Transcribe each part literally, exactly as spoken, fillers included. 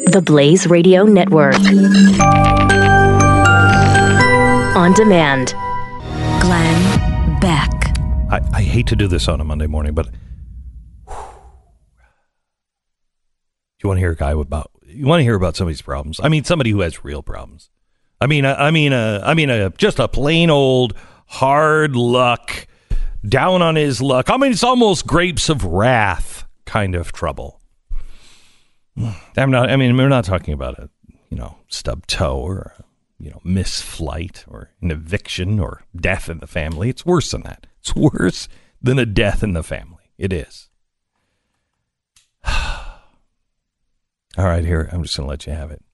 The Blaze Radio Network. On demand. Glenn Beck. I, I hate to do this on a Monday morning, but whew, you want to hear a guy about you want to hear about somebody's problems. I mean, somebody who has real problems. I mean, I, I mean, uh, I mean, uh, just a plain old hard luck, down on his luck. I mean, it's almost grapes of wrath kind of trouble. I'm not. I mean, we're not talking about a you know stub toe or a, you know missed flight or an eviction or death in the family. It's worse than that. It's worse than a death in the family. It is. All right, here, I'm just going to let you have it.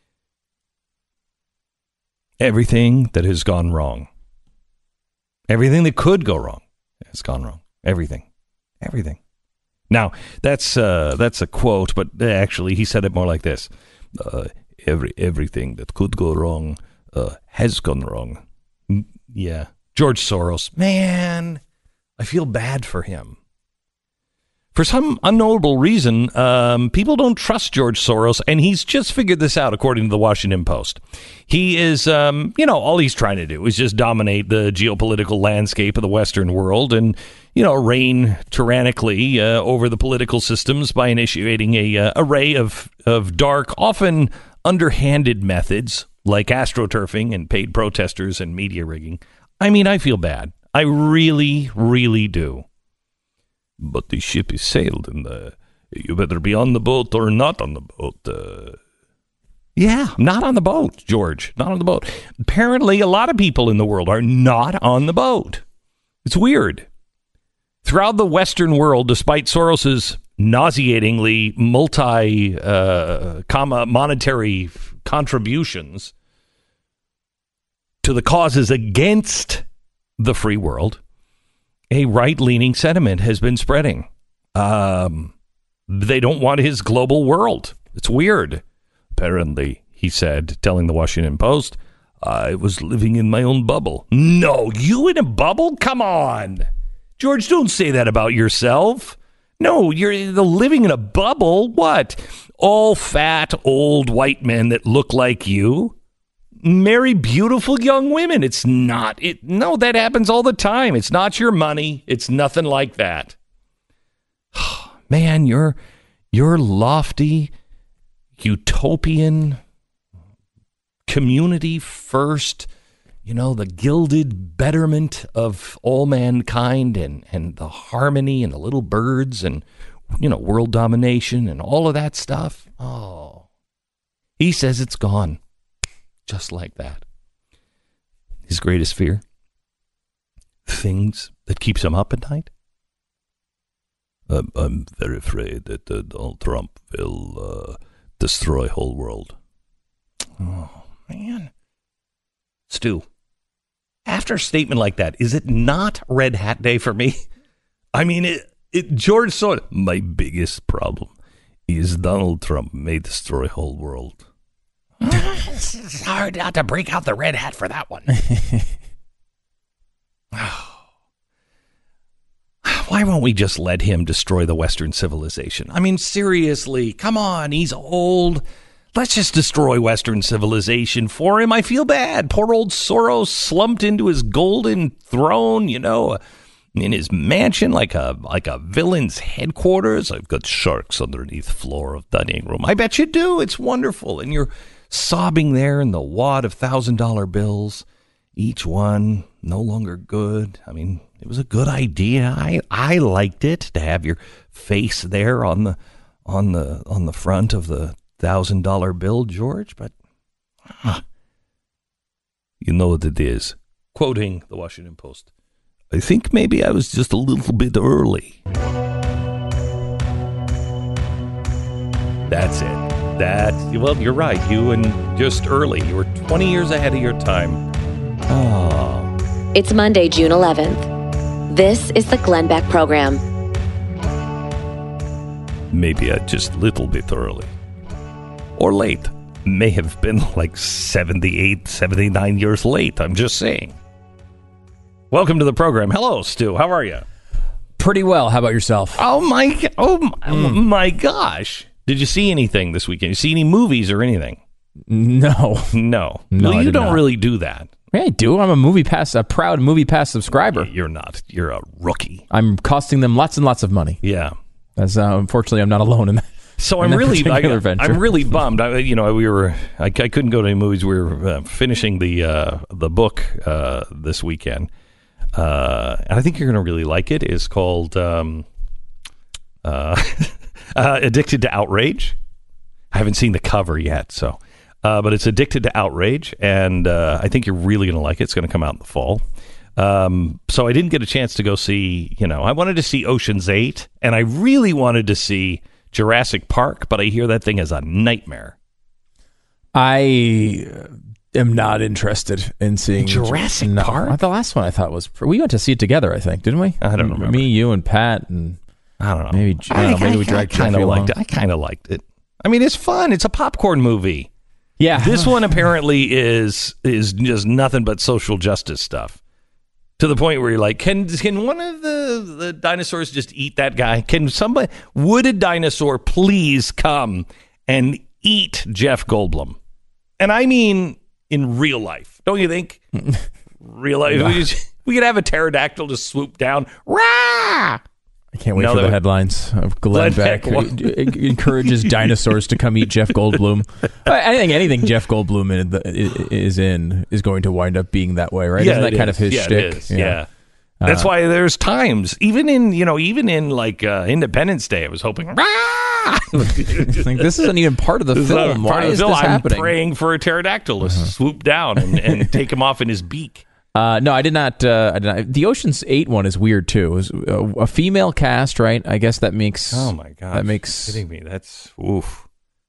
Everything that has gone wrong, everything that could go wrong has gone wrong. Everything. Everything. Now, that's uh, that's a quote, but actually he said it more like this. Uh, every Everything that could go wrong uh, has gone wrong. Yeah. George Soros. Man, I feel bad for him. For some unknowable reason, um, people don't trust George Soros, and he's just figured this out, according to the Washington Post. He is, um, you know, all he's trying to do is just dominate the geopolitical landscape of the Western world and, you know, reign tyrannically uh, over the political systems by initiating a uh, array of, of dark, often underhanded methods like astroturfing and paid protesters and media rigging. I mean, I feel bad. I really, really do. But the ship is sailed, and uh, you better be on the boat or not on the boat. Uh... Yeah, not on the boat, George. Not on the boat. Apparently, a lot of people in the world are not on the boat. It's weird. Throughout the Western world, despite Soros's nauseatingly multi, uh, comma, monetary contributions to the causes against the free world, a right-leaning sentiment has been spreading. Um, they don't want his global world. It's weird. Apparently, he said, telling the Washington Post, I was living in my own bubble. No, you in a bubble? Come on. George, don't say that about yourself. No, you're living in a bubble. What? All fat, old white men that look like you marry beautiful young women. It's not it. No, that happens all the time. It's not your money. It's nothing like that. Man, you're you're lofty, utopian, community first, you know, the gilded betterment of all mankind and, and the harmony and the little birds and, you know, world domination and all of that stuff. Oh, he says it's gone. Just like that. His greatest fear? Things that keeps him up at night? I'm, I'm very afraid that uh, Donald Trump will uh, destroy whole world. Oh, man. Stu, after a statement like that, is it not Red Hat Day for me? I mean, it, it George Soros. My biggest problem is Donald Trump may destroy whole world. It's hard not to break out the red hat for that one. Why won't we just let him destroy the Western civilization? I mean, seriously, come on. He's old. Let's just destroy Western civilization for him. I feel bad. Poor old Soros slumped into his golden throne, you know, in his mansion like a like a villain's headquarters. I've got sharks underneath floor of dining room. I bet you do. It's wonderful. And you're sobbing there in the wad of thousand dollar bills, each one no longer good. I mean, it was a good idea. I I liked it to have your face there on the on the on the front of the thousand dollar bill, George. But huh, you know what it is. Quoting the Washington Post, I think maybe I was just a little bit early. That's it. That, well, you're right. You and just early. You were twenty years ahead of your time. Oh. It's Monday, June eleventh. This is the Glenn Beck Program. Maybe I just a little bit early. Or late. May have been like seventy-eight, seventy-nine years late. I'm just saying. Welcome to the program. Hello, Stu. How are you? Pretty well. How about yourself? Oh, my, oh, my, mm. my gosh. Did you see anything this weekend? You see any movies or anything? No. No. No, well, I you did don't not. really do that. Yeah, I do. I'm a movie pass, a proud movie pass subscriber. You're not. You're a rookie. I'm costing them lots and lots of money. Yeah. As uh, unfortunately, I'm not alone in that. So in I'm that really, I, particular venture. I'm really bummed. I, you know, we were, I, I couldn't go to any movies. We were uh, finishing the uh, the book uh, this weekend, uh, and I think you're going to really like it. It's called um, uh, uh, "Addicted to Outrage." I haven't seen the cover yet, so. Uh, but it's Addicted to Outrage, and uh, I think you're really going to like it. It's going to come out in the fall. Um, so I didn't get a chance to go see, you know, I wanted to see Ocean's eight, and I really wanted to see Jurassic Park, but I hear that thing is a nightmare. I am not interested in seeing Jurassic no, Park? The last one I thought was, we went to see it together, I think, didn't we? I don't remember. Me, you, and Pat, and I don't know. maybe, I don't know, maybe we dragged kind Jeffy of liked along. it. I kind of liked it. I mean, it's fun. It's a popcorn movie. Yeah. This one apparently is is just nothing but social justice stuff. To the point where you're like, can can one of the, the dinosaurs just eat that guy? Can somebody, would a dinosaur please come and eat Jeff Goldblum? And I mean in real life, don't you think? Real life. We, just, we could have a pterodactyl just swoop down. Rah! I can't wait No, for that the would- headlines of Glenn, Glenn Beck, Beck. who encourages dinosaurs to come eat Jeff Goldblum. I think anything Jeff Goldblum in the, is in is going to wind up being that way, right? Yeah, Isn't that it kind is. of his yeah, shtick? It is. Yeah. That's why there's times, even in, you know, even in like uh, Independence Day, I was hoping, rah! Like, this isn't even part of the This is not film. part Why of the is film. this I'm happening? praying for a pterodactyl to swoop down and, and take him off in his beak. Uh, no, I did not. Uh, I did not. The Ocean's Eight one is weird too. It was a, a female cast, right? I guess that makes. Oh my god! That makes. You're kidding me? That's oof.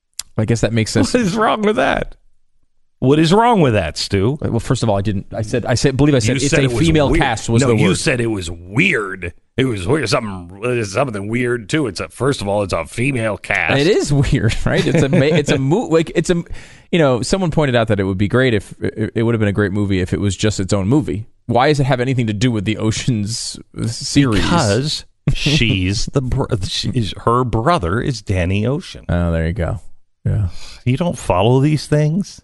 I guess that makes us. What is wrong with that? What is wrong with that, Stu? Well, first of all, I didn't. I said. I said. Believe I said You it's said a it was female weird. cast. Was no, the you word. said it was weird. It was weird. Something. It's something weird too. It's a. First of all, it's a female cast. It is weird, right? It's a. ma- It's a mo- like it's a. You know, someone pointed out that it would be great if it, it would have been a great movie if it was just its own movie. Why does it have anything to do with the Ocean's series? Because she's the bro- she's, her brother is Danny Ocean. Oh, there you go. Yeah. You don't follow these things?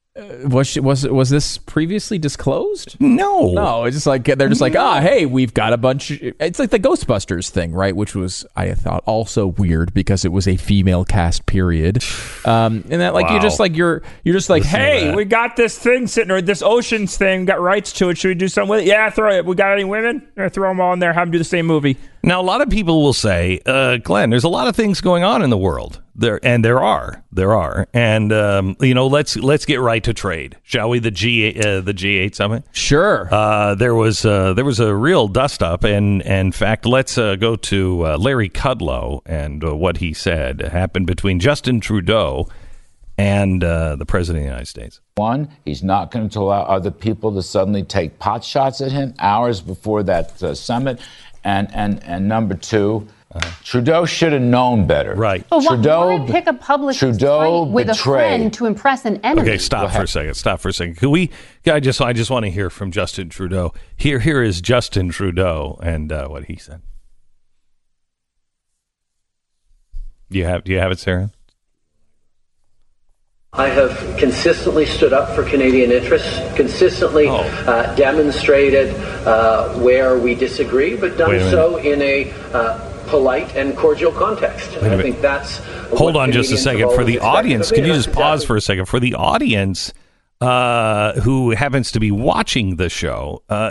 Was she, was was this previously disclosed? No. No, it's just like they're just like, ah, hey, we've got a bunch. It's like the Ghostbusters thing, right? Which was, I thought, also weird because it was a female cast. Period. Um, and that, like, Wow. you're just like you're you're just like, Listen to hey, that. we got this thing sitting, or this Oceans thing, got rights to it. Should we do something with it? Yeah, throw it. We got any women? Or throw them all in there. Have them do the same movie. Now, a lot of people will say, uh, Glenn, there's a lot of things going on in the world. There and there are, there are, and um, you know, let's let's get right to trade, shall we? The G uh, the G eight summit. Sure. Uh, there was uh, there was a real dust up, and, and in fact, let's uh, go to uh, Larry Kudlow and uh, what he said happened between Justin Trudeau and uh, the president of the United States. One, he's not going to allow other people to suddenly take pot shots at him hours before that uh, summit. And, and, and number two, uh, Trudeau should have known better. Right. But why, Trudeau, why pick a public Trudeau fight with betrayed. a friend to impress an enemy? Okay, stop for a second. Stop for a second. Could we? I just I just want to hear from Justin Trudeau. Here here is Justin Trudeau and uh, what he said. Do you have Do you have it, Sarah? I have consistently stood up for Canadian interests, consistently Oh. uh, demonstrated uh, where we disagree, but Wait done a minute. so in a uh, polite and cordial context. a I minute. think that's. Hold what on just a Canadians second. have For always the expected audience, of me, can you and just that's pause exactly- for a second? For the audience uh, who happens to be watching the show, uh,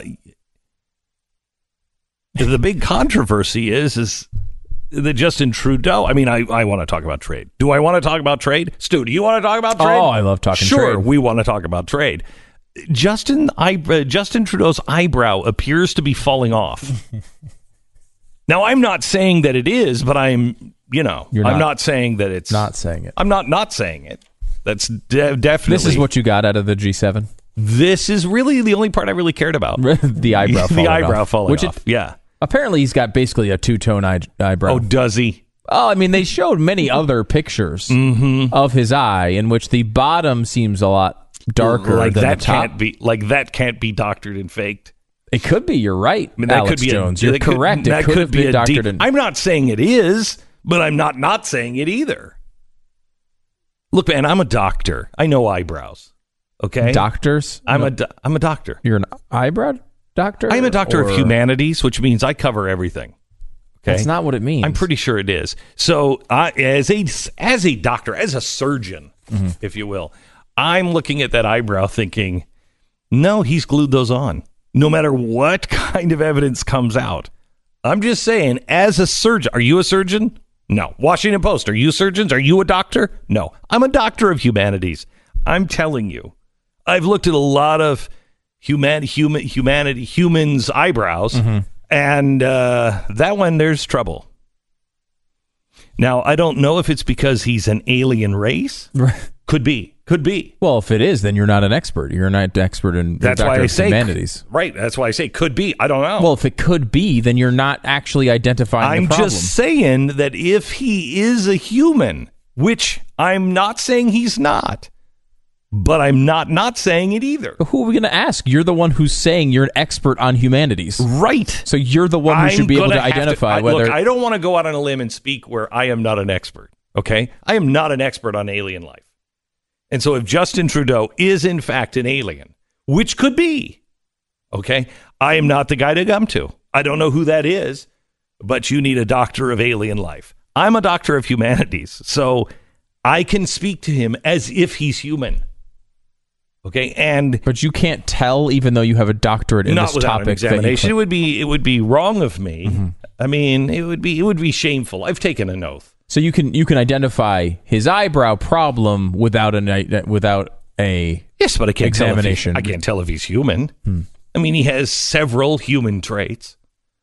the big controversy is is that Justin Trudeau. I mean, I, I want to talk about trade. Do I want to talk about trade? Stu, do you want to talk about trade? Oh, I love talking sure, trade. we want to talk about trade. Justin, I, uh, Justin Trudeau's eyebrow appears to be falling off. Now, I'm not saying that it is, but I'm, you know, You're I'm not- not saying that it's Not saying it. I'm not not saying it. That's de- definitely. This is what you got out of the G seven. This is really the only part I really cared about. The eyebrow falling the eyebrow off. falling Which off. It, yeah. apparently he's got basically a two-tone eye, eyebrow. Oh, does he? Oh, I mean, they showed many other pictures of his eye in which the bottom seems a lot darker Like than that the top. can't be. Like that can't be doctored and faked. It could be. You're right, I mean, that Alex could be Jones. A, You're that could- correct. that it could, have be been a doctored deep, and I'm not saying it is, but I'm not not saying it either. Look, man, I'm a doctor. I know eyebrows. Okay, Doctors? I'm No, a do- I'm a doctor. You're an eyebrow doctor? I'm a doctor Or- of humanities, which means I cover everything. Okay, That's not what it means. I'm pretty sure it is. So, I, as a as a doctor, as a surgeon, Mm-hmm. if you will, I'm looking at that eyebrow, thinking, no, he's glued those on. No matter what kind of evidence comes out. I'm just saying, as a surgeon, are you a surgeon? No. Washington Post, are you surgeons? Are you a doctor? No. I'm a doctor of humanities. I'm telling you, I've looked at a lot of human, human, humanity, humans' eyebrows, Mm-hmm. and uh, that one, there's trouble. Now, I don't know if it's because he's an alien race. Could be. Could be. Well, if it is, then you're not an expert. You're not an expert in That's doctor why I of say humanities. Right. That's why I say could be. I don't know. Well, if it could be, then you're not actually identifying I'm the problem. just saying that if he is a human, which I'm not saying he's not, but I'm not not saying it either. Who are we going to ask? You're the one who's saying you're an expert on humanities. Right. So you're the one who I'm should be able gonna to have identify I, whether... Look, I don't want to go out on a limb and speak where I am not an expert, okay? I am not an expert on alien life. And so if Justin Trudeau is in fact an alien, which could be, okay, I am not the guy to come to. I don't know who that is, but you need a doctor of alien life. I'm a doctor of humanities, so I can speak to him as if he's human. Okay, and But you can't tell, even though you have a doctorate in not this without topic. an that you examination. It put- would be it would be wrong of me. Mm-hmm. I mean, it would be it would be shameful. I've taken an oath. So you can you can identify his eyebrow problem without an without a Yes, but I can't examination. Tell if he, I can't tell if he's human. Hmm. I mean, he has several human traits,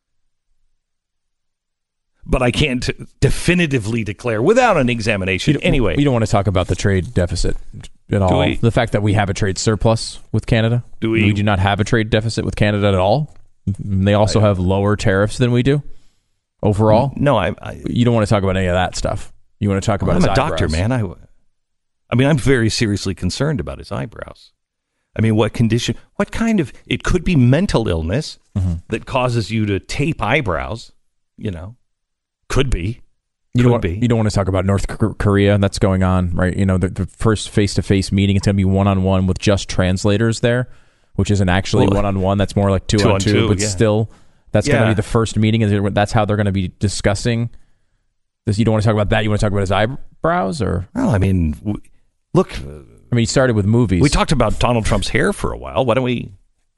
but I can't definitively declare without an examination. You don't- Anyway, we don't want to talk about the trade deficit at all. we? The fact that we have a trade surplus with Canada. Do we? do not have a trade deficit with Canada at all. They also have lower tariffs than we do overall. no, I, I You don't want to talk about any of that stuff. You want to talk about I'm his a doctor, eyebrows. man. I, I mean, I'm very seriously concerned about his eyebrows. I mean, what condition? What kind of? It could be mental illness Mm-hmm. that causes you to tape eyebrows. You know, could be. You Could don't, be. you don't want to talk about North K- Korea. That's going on, right? You know, the, the first face-to-face meeting, it's going to be one-on-one with just translators there, which isn't actually Well, one-on-one. That's more like two-on-two, two on two, but yeah. still, that's going to Yeah. be the first meeting. And that's how they're going to be discussing this. You don't want to talk about that? You want to talk about his eyebrows? Or Well, I mean, w- look, I mean, he started with movies. we talked about Donald Trump's hair for a while. Why don't we?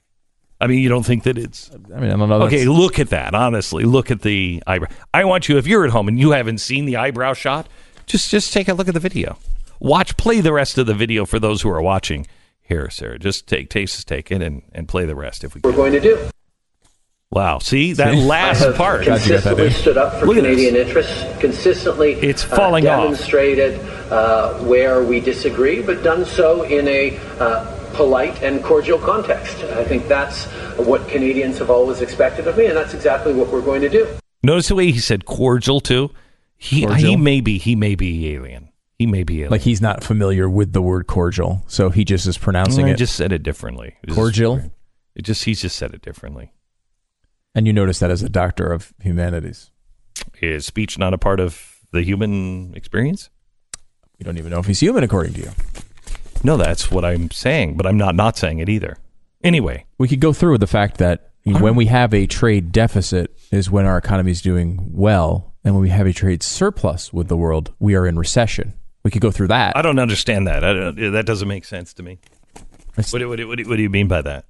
I mean, you don't think that it's I mean, I don't know. That's, okay? Look at that. Honestly, look at the eyebrow. I want you, if you're at home and you haven't seen the eyebrow shot, just just take a look at the video. Watch, play the rest of the video for those who are watching. Here, Sarah, just take takes take it and, and play the rest if we We're can. going to do. Wow, see that I last have part. Glad you got that consistently in. stood up for Look at Canadian this. interests, consistently It's uh, falling off. demonstrated uh, where we disagree, but done so in a uh, polite and cordial context. I think that's what Canadians have always expected of me, and that's exactly what we're going to do. Notice the way he said cordial too. He Cordial? he may be he may be alien. He may be alien. like he's not familiar with the word cordial, so he just is pronouncing I it just said it differently. It just- cordial. It just he's just said it differently. And you notice that as a doctor of humanities. Is speech not a part of the human experience? You don't even know if he's human, according to you. No, that's what I'm saying, but I'm not not saying it either. Anyway, We could go through with the fact that when we have a trade deficit is when our economy is doing well, and when we have a trade surplus with the world, we are in recession. We could go through that. I don't understand that. I don't, that doesn't make sense to me. What, do- what, do- what, do- what do you mean by that?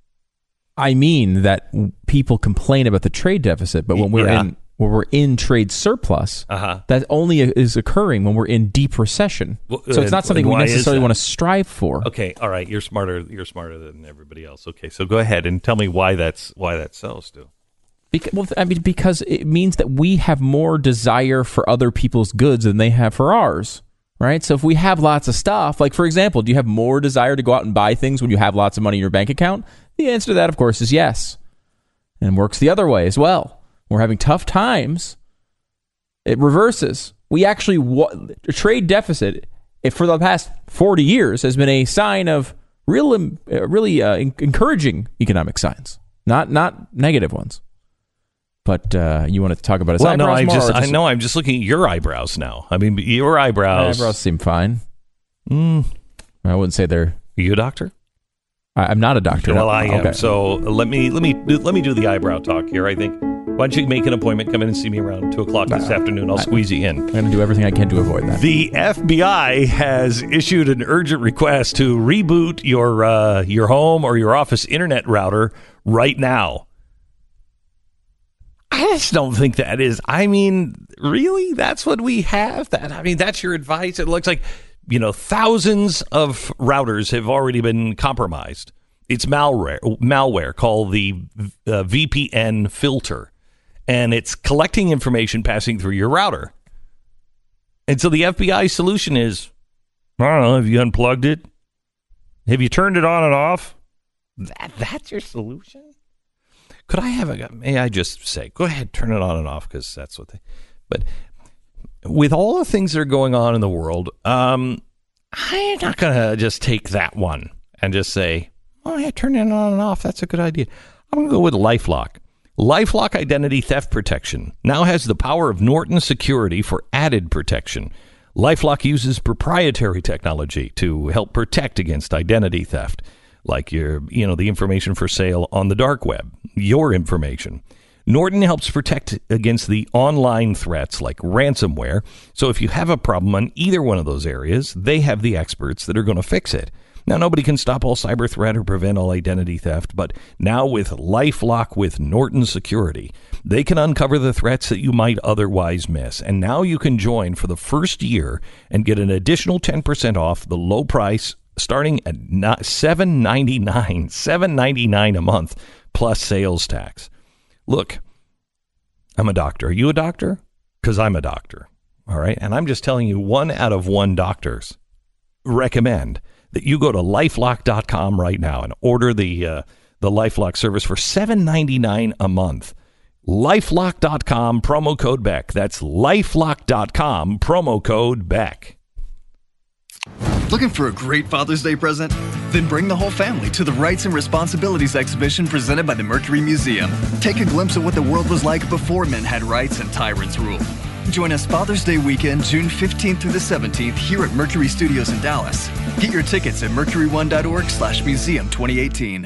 I mean that people complain about the trade deficit, but when we're Yeah. in when we're in trade surplus, Uh-huh. that only is occurring when we're in deep recession. Well, so it's uh, not something and we why is necessarily that? want to strive for. Okay, all right. You're smarter. You're smarter than everybody else. Okay, so go ahead and tell me why that's why that's so, Stu. Because, well, I mean, because it means that we have more desire for other people's goods than they have for ours, right? So if we have lots of stuff, like for example, do you have more desire to go out and buy things when you have lots of money in your bank account? The answer to that, of course, is yes, and works the other way as well. We're having tough times. It reverses. We actually a trade deficit if for the past forty years has been a sign of real, uh, really uh, encouraging economic signs, not not negative ones. But uh, you want to talk about his Well, eyebrows no, I more? just or I know I'm just looking at your eyebrows now. I mean, your My eyebrows. eyebrows seem fine. Mm. I wouldn't say they're. Are you a doctor? I, I'm not a doctor. Well, I am. Okay. So let me let me do, let me do the eyebrow talk here. I think. Why don't you make an appointment? Come in and see me around two o'clock this Uh, afternoon. I'll I, squeeze you in. I'm going to do everything I can to avoid that. The F B I has issued an urgent request to reboot your uh, your home or your office internet router right now. I just don't think that is. I mean, really? That's what we have? That I mean, that's your advice? It looks like, you know, thousands of routers have already been compromised. It's malware, malware called the uh, V P N filter, and it's collecting information passing through your router. And so the F B I solution is, I don't know, have you unplugged it? Have you turned it on and off? That That's your solution? Could I have a, may I just say, go ahead, turn it on and off, because that's what they, but with all the things that are going on in the world, um, I'm not going to just take that one and just say, oh, yeah, turn it on and off. That's a good idea. I'm going to go with LifeLock. LifeLock Identity Theft Protection now has the power of Norton Security for added protection. LifeLock uses proprietary technology to help protect against identity theft, like your, you know, the information for sale on the dark web, your information. Norton helps protect against the online threats like ransomware. So if you have a problem on either one of those areas, they have the experts that are going to fix it. Now, nobody can stop all cyber threat or prevent all identity theft, but now with LifeLock with Norton Security, they can uncover the threats that you might otherwise miss. And now you can join for the first year and get an additional ten percent off the low price starting at seven ninety-nine, seven ninety-nine a month plus sales tax. Look, I'm a doctor. Are you a doctor? Because I'm a doctor. All right. And I'm just telling you, one out of one doctors recommend that you go to lifelock dot com right now and order the uh, the LifeLock service for seven ninety-nine a month. lifelock dot com, promo code Beck. That's lifelock dot com, promo code Beck. Looking for a great Father's Day present? Then bring the whole family to the Rights and Responsibilities exhibition presented by the Mercury Museum. Take a glimpse at what the world was like before men had rights and tyrants ruled. Join us Father's Day weekend, June fifteenth through the seventeenth, here at Mercury Studios in Dallas. Get your tickets at mercury one dot org slash museum twenty eighteen.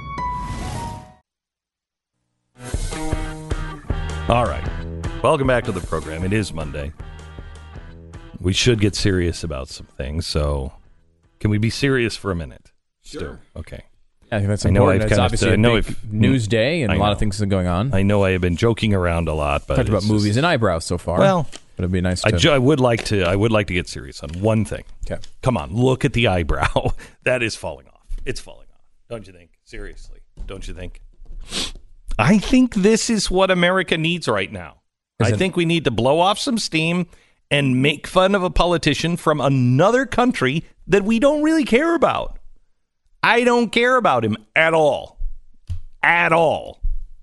All right. Welcome back to the program. It is Monday. We should get serious about some things, so can we be serious for a minute? Sure. Still? Okay. I think that's I know important. I've It's kind of- obviously I a know big if- news day and I a lot know. of things are going on. I know I have been joking around a lot, but Talked about it's movies just- and eyebrows so far. Well, but it'd be nice I, to. ju- I would like to. I would like to get serious on one thing. Okay. Come on, look at the eyebrow. That is falling off. It's falling off. Don't you think? Seriously, don't you think? I think this is what America needs right now. Is I it- think we need to blow off some steam and make fun of a politician from another country that we don't really care about. I don't care about him at all. At all.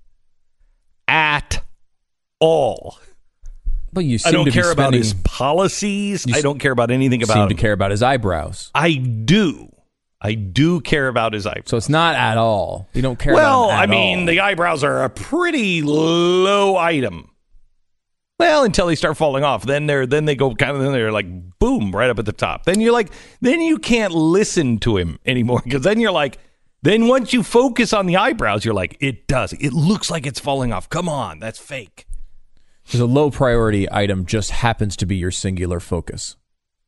At all. Well, you I seem don't to be care about spending- his policies. You I don't care about anything seem about to him. care about his eyebrows. I do. I do care about his eyebrows. So it's not at all. You don't care Well, about him at I mean, all. the eyebrows are a pretty low item. Well, until they start falling off, then they're then they go kind of then they're like boom right up at the top. Then you're like, then you can't listen to him anymore because then you're like, then once you focus on the eyebrows, you're like, it does. It looks like it's falling off. Come on, that's fake. Because a low priority item just happens to be your singular focus.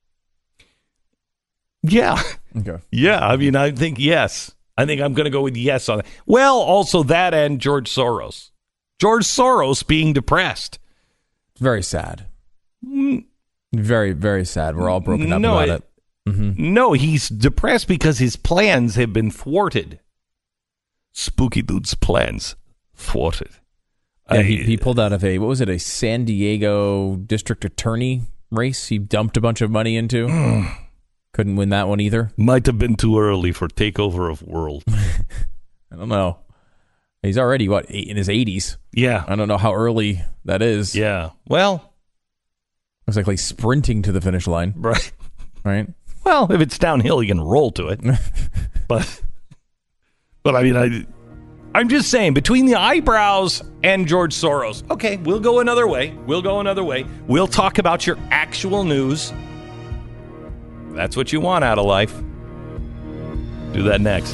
Yeah. Okay. Yeah, I mean, I think yes. I think I'm going to go with yes on that. Well, also that and George Soros. George Soros being depressed. Very sad. Very, very sad. We're all broken up No, about it- it. Mm-hmm. No, he's depressed because his plans have been thwarted. Spooky Dude's plans thwarted. Yeah, I- he, he pulled out of a, what was it, a San Diego district attorney race he dumped a bunch of money into. Couldn't win that one either. Might have been too early for takeover of world. I don't know. He's already, what, eight, in his eighties. Yeah. I don't know how early that is. Yeah. Well, Looks like like sprinting to the finish line, right. right? Well, if it's downhill, you can roll to it. but, but I mean, I, I'm just saying, between the eyebrows and George Soros, okay, we'll go another way. We'll go another way. We'll talk about your actual news. That's what you want out of life. Do that next.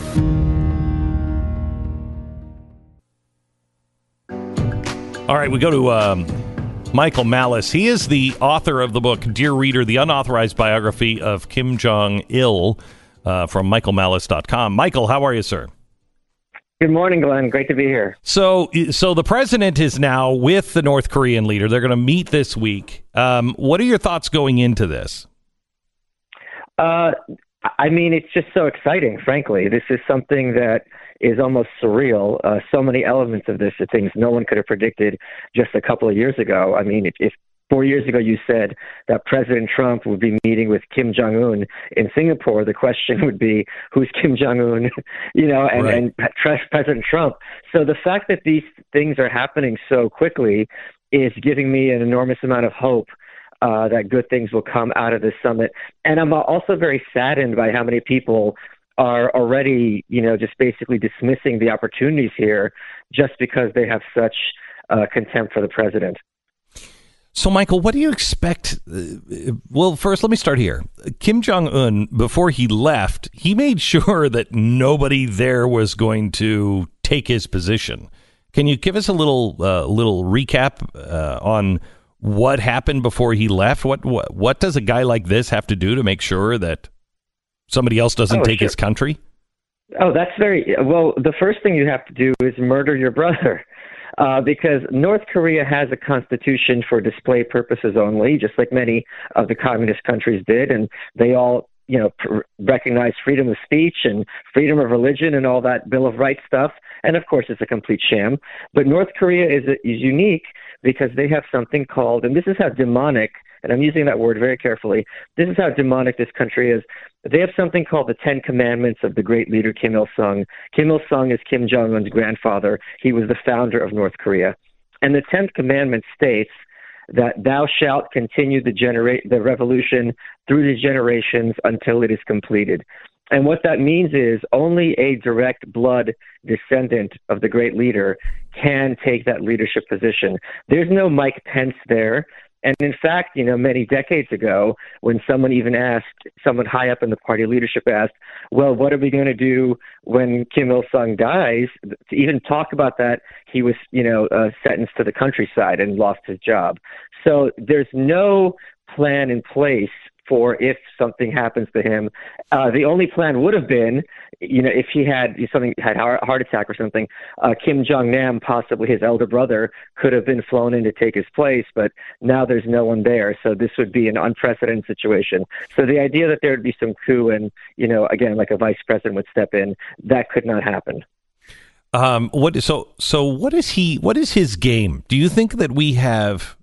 All right, we go to um, Michael Malice. He is the author of the book, Dear Reader, The Unauthorized Biography of Kim Jong-il, uh, from michael malice dot com. Michael, how are you, sir? Good morning, Glenn. Great to be here. So, so the president is now with the North Korean leader. They're going to meet this week. Um, what are your thoughts going into this? Uh, I mean, it's just so exciting, frankly. This is something that is almost surreal. Uh, so many elements of this are things no one could have predicted just a couple of years ago. I mean, if, if four years ago you said that President Trump would be meeting with Kim Jong-un in Singapore, the question would be, who's Kim Jong-un, you know, and, right. and President Trump. So the fact that these things are happening so quickly is giving me an enormous amount of hope uh, that good things will come out of this summit. And I'm also very saddened by how many people are already, you know, just basically dismissing the opportunities here just because they have such uh, contempt for the president. So, Michael, what do you expect? Well, first, let me start here. Kim Jong-un, before he left, he made sure that nobody there was going to take his position. Can you give us a little uh, little recap uh, on what happened before he left? What, what what does a guy like this have to do to make sure that somebody else doesn't oh, take sure. his country? Oh, that's very well. The first thing you have to do is murder your brother. Uh, because North Korea has a constitution for display purposes only, just like many of the communist countries did, and they all, you know, pr- recognize freedom of speech and freedom of religion and all that Bill of Rights stuff. And of course, it's a complete sham. But North Korea is, is unique because they have something called, and this is how demonic, and I'm using that word very carefully, this is how demonic this country is. They have something called the Ten Commandments of the great leader Kim Il-sung. Kim Il-sung is Kim Jong-un's grandfather. He was the founder of North Korea. And the Tenth Commandment states that thou shalt continue the, genera- the revolution through the generations until it is completed. And what that means is only a direct blood descendant of the great leader can take that leadership position. There's no Mike Pence there. And in fact, you know, many decades ago, when someone even asked, someone high up in the party leadership asked, well, what are we going to do when Kim Il-sung dies? To even talk about that, he was, you know, uh, sentenced to the countryside and lost his job. So there's no plan in place for if something happens to him. Uh, the only plan would have been, you know, if he had something, had a heart attack or something, uh, Kim Jong-nam, possibly his elder brother, could have been flown in to take his place, but now there's no one there. So this would be an unprecedented situation. So the idea that there would be some coup and, you know, again, like a vice president would step in, that could not happen. Um, what, so, so what is he, what is his game? Do you think that we have,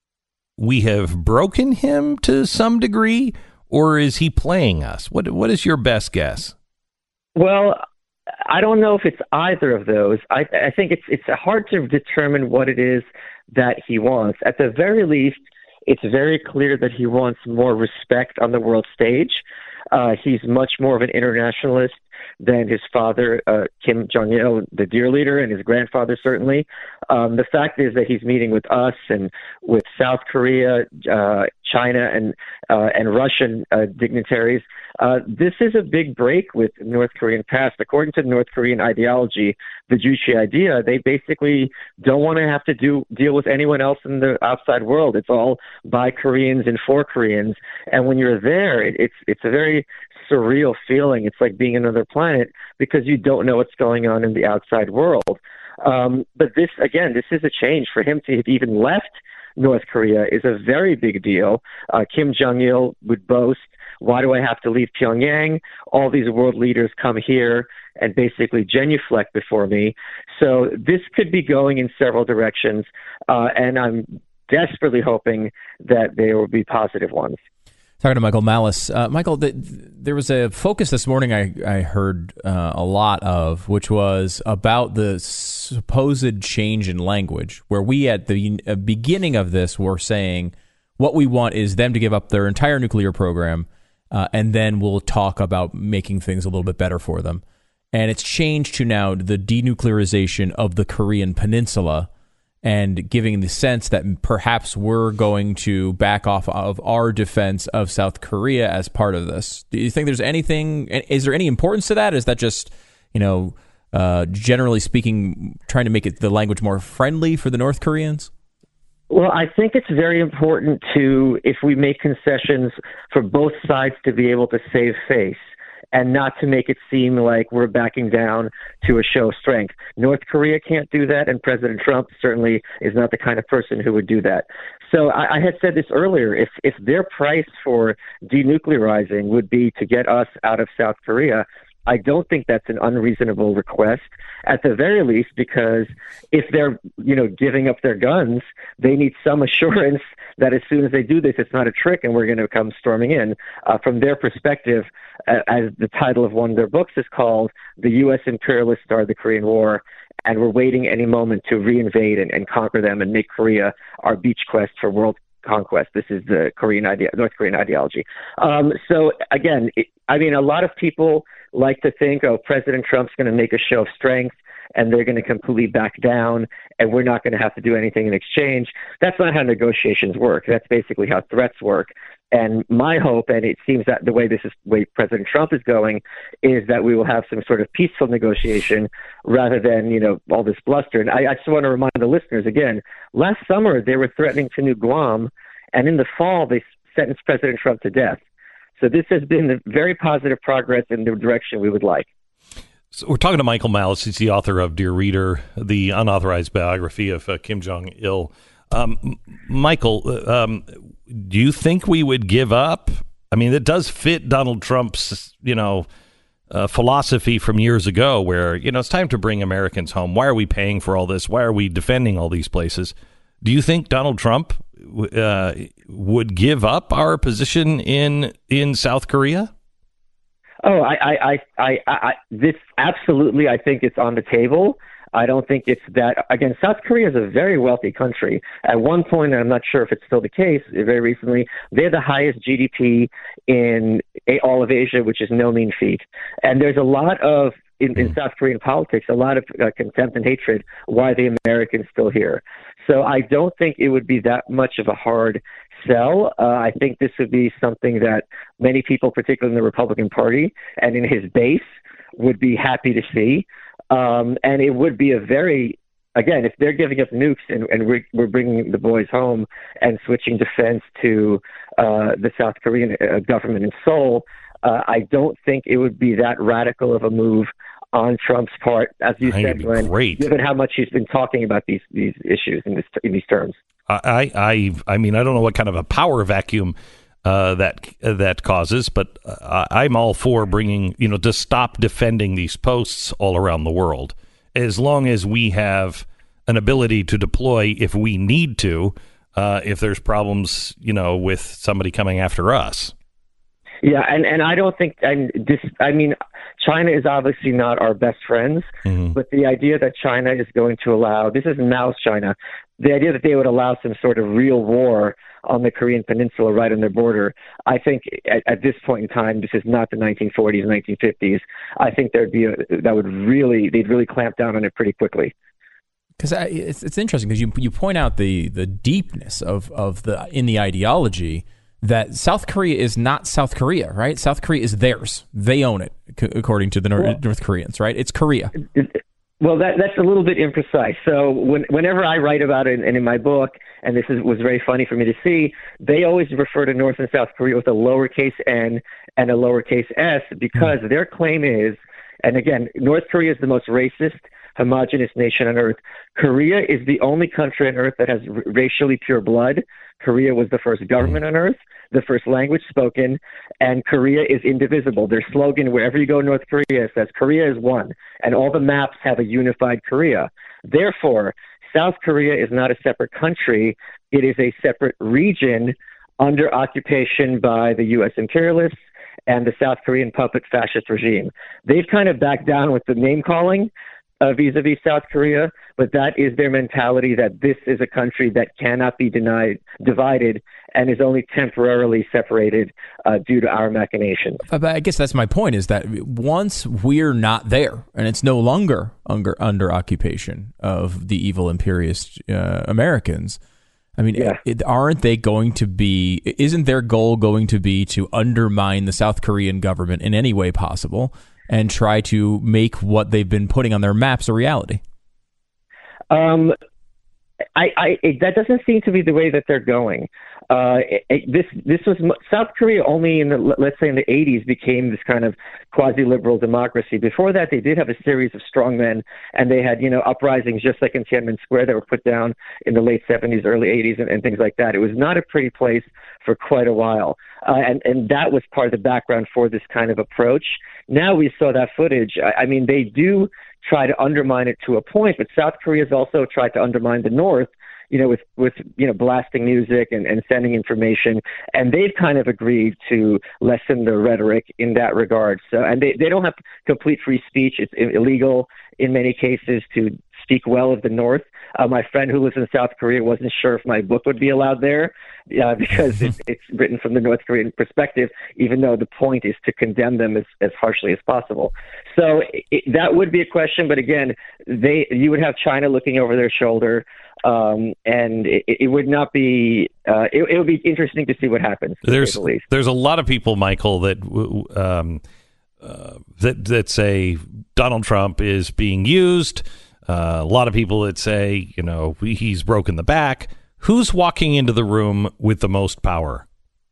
we have broken him to some degree, or is he playing us? What What is your best guess? Well, I don't know if it's either of those. I, I think it's it's hard to determine what it is that he wants. At the very least, it's very clear that he wants more respect on the world stage. Uh, he's much more of an internationalist than his father, uh, Kim Jong-il, the dear leader, and his grandfather, certainly. Um, the fact is that he's meeting with us and with South Korea, uh, China, and uh, and Russian uh, dignitaries. Uh, this is a big break with North Korean past. According to North Korean ideology, the Juche idea, they basically don't want to have to do deal with anyone else in the outside world. It's all by Koreans and for Koreans. And when you're there, it, it's it's a very surreal feeling. It's like being on another planet because you don't know what's going on in the outside world. Um, but this, again, this is a change. For him to have even left North Korea is a very big deal. Uh, Kim Jong-il would boast, why do I have to leave Pyongyang? All these world leaders come here and basically genuflect before me. So this could be going in several directions, uh, and I'm desperately hoping that there will be positive ones. Talking to Michael Malice. Uh, Michael, the, there was a focus this morning I, I heard uh, a lot of, which was about the supposed change in language, where we at the beginning of this were saying what we want is them to give up their entire nuclear program, uh, and then we'll talk about making things a little bit better for them. And it's changed to now the denuclearization of the Korean peninsula. and giving the sense that perhaps we're going to back off of our defense of South Korea as part of this. Do you think there's anything, is there any importance to that? Is that just, you know, uh, generally speaking, trying to make it the language more friendly for the North Koreans? Well, I think it's very important to, if we make concessions for both sides to be able to save face and not to make it seem like we're backing down to a show of strength. North Korea can't do that, and President Trump certainly is not the kind of person who would do that. So I, I had said this earlier, if, if their price for denuclearizing would be to get us out of South Korea, I don't think that's an unreasonable request, at the very least, because if they're, you know, giving up their guns, they need some assurance that as soon as they do this, it's not a trick and we're going to come storming in. Uh, from their perspective, uh, as the title of one of their books is called, The U S Imperialists Started the Korean War, and we're waiting any moment to reinvade and, and conquer them and make Korea our beach quest for world conquest. This is the Korean ide- North Korean ideology. Um, so again, it, I mean, a lot of people like to think, oh, President Trump's going to make a show of strength and they're going to completely back down and we're not going to have to do anything in exchange. That's not how negotiations work. That's basically how threats work. And my hope, and it seems that the way this is, the way President Trump is going, is that we will have some sort of peaceful negotiation rather than, you know, all this bluster. And I, I just want to remind the listeners again, last summer they were threatening to nuke Guam, and in the fall they sentenced President Trump to death. So this has been very positive progress in the direction we would like. So we're talking to Michael Malice. He's the author of Dear Reader, the unauthorized biography of uh, Kim Jong-il. Um, Michael, um, do you think we would give up? I mean, it does fit Donald Trump's, you know, uh, philosophy from years ago where, you know, it's time to bring Americans home. Why are we paying for all this? Why are we defending all these places? Do you think Donald Trump uh, would give up our position in in South Korea? Oh, I, I, I, I, I, this absolutely, I think it's on the table. I don't think it's that. Again, South Korea is a very wealthy country. At one point, and I'm not sure if it's still the case, very recently, they had the highest G D P in all of Asia, which is no mean feat. And there's a lot of, in, in South Korean politics, a lot of uh, contempt and hatred why the Americans still here. So I don't think it would be that much of a hard sell. Uh, I think this would be something that many people, particularly in the Republican Party and in his base, would be happy to see. Um, and it would be a very, again, if they're giving up nukes and, and we're, we're bringing the boys home and switching defense to uh, the South Korean uh, government in Seoul, uh, I don't think it would be that radical of a move on Trump's part, as you said, Glenn, great. given how much he's been talking about these these issues in, this, in these terms. I, I, I mean, I don't know what kind of a power vacuum uh, that uh, that causes, but uh, I'm all for bringing, you know, to stop defending these posts all around the world, as long as we have an ability to deploy if we need to, uh, if there's problems, you know, with somebody coming after us. Yeah, and, and I don't think, and this, I mean, China is obviously not our best friends, mm-hmm. but the idea that China is going to allow, this is Mao's China, the idea that they would allow some sort of real war on the Korean Peninsula right on their border, I think at, at this point in time, this is not the nineteen forties, nineteen fifties. I think there'd be a, that would really, they'd really clamp down on it pretty quickly. Because it's it's interesting because you you point out the the deepness of of the in the ideology that South Korea is not South Korea, right? South Korea is theirs; they own it, c- according to the North, well, North Koreans, right? It's Korea. Well, that that's a little bit imprecise. So when, whenever I write about it, and in my book, and this is, was very funny for me to see, they always refer to North and South Korea with a lowercase n and a lowercase s because mm-hmm. their claim is, and again, North Korea is the most racist, homogenous nation on earth. Korea is the only country on earth that has r- racially pure blood. Korea was the first government on earth, the first language spoken, and Korea is indivisible. Their slogan, wherever you go in North Korea, says Korea is one, and all the maps have a unified Korea. Therefore, South Korea is not a separate country. It is a separate region under occupation by the U S imperialists and the South Korean puppet fascist regime. They've kind of backed down with the name calling, uh, vis-a-vis South Korea, but that is their mentality, that this is a country that cannot be denied, divided and is only temporarily separated uh, due to our machinations. But I guess that's my point, is that once we're not there and it's no longer under, under occupation of the evil imperialist uh, Americans, I mean, yeah. it, aren't they going to be, isn't their goal going to be to undermine the South Korean government in any way possible and try to make what they've been putting on their maps a reality? Um, I, I it, that doesn't seem to be the way that they're going. Uh, it, it, this this was South Korea only in the, let's say in the eighties became this kind of quasi-liberal democracy. Before that, they did have a series of strongmen, and they had you know uprisings just like in Tiananmen Square that were put down in the late seventies, early eighties, and, and things like that. It was not a pretty place for quite a while, uh, and and that was part of the background for this kind of approach. Now we saw that footage. I, I mean, they do try to undermine it to a point, but South Korea has also tried to undermine the North, you know, with, with you know, blasting music and, and sending information. And they've kind of agreed to lessen the rhetoric in that regard. So, and they, they don't have complete free speech. It's illegal in many cases to speak well of the North. Uh, my friend who lives in South Korea wasn't sure if my book would be allowed there uh, because it, it's written from the North Korean perspective, even though the point is to condemn them as, as harshly as possible. So it, that would be a question. But again, they you would have China looking over their shoulder. Um, and it, it would not be. Uh, it, it would be interesting to see what happens. There's the there's a lot of people, Michael, that um, uh, that that say Donald Trump is being used. Uh, a lot of people that say, you know, he's broken the back. Who's walking into the room with the most power?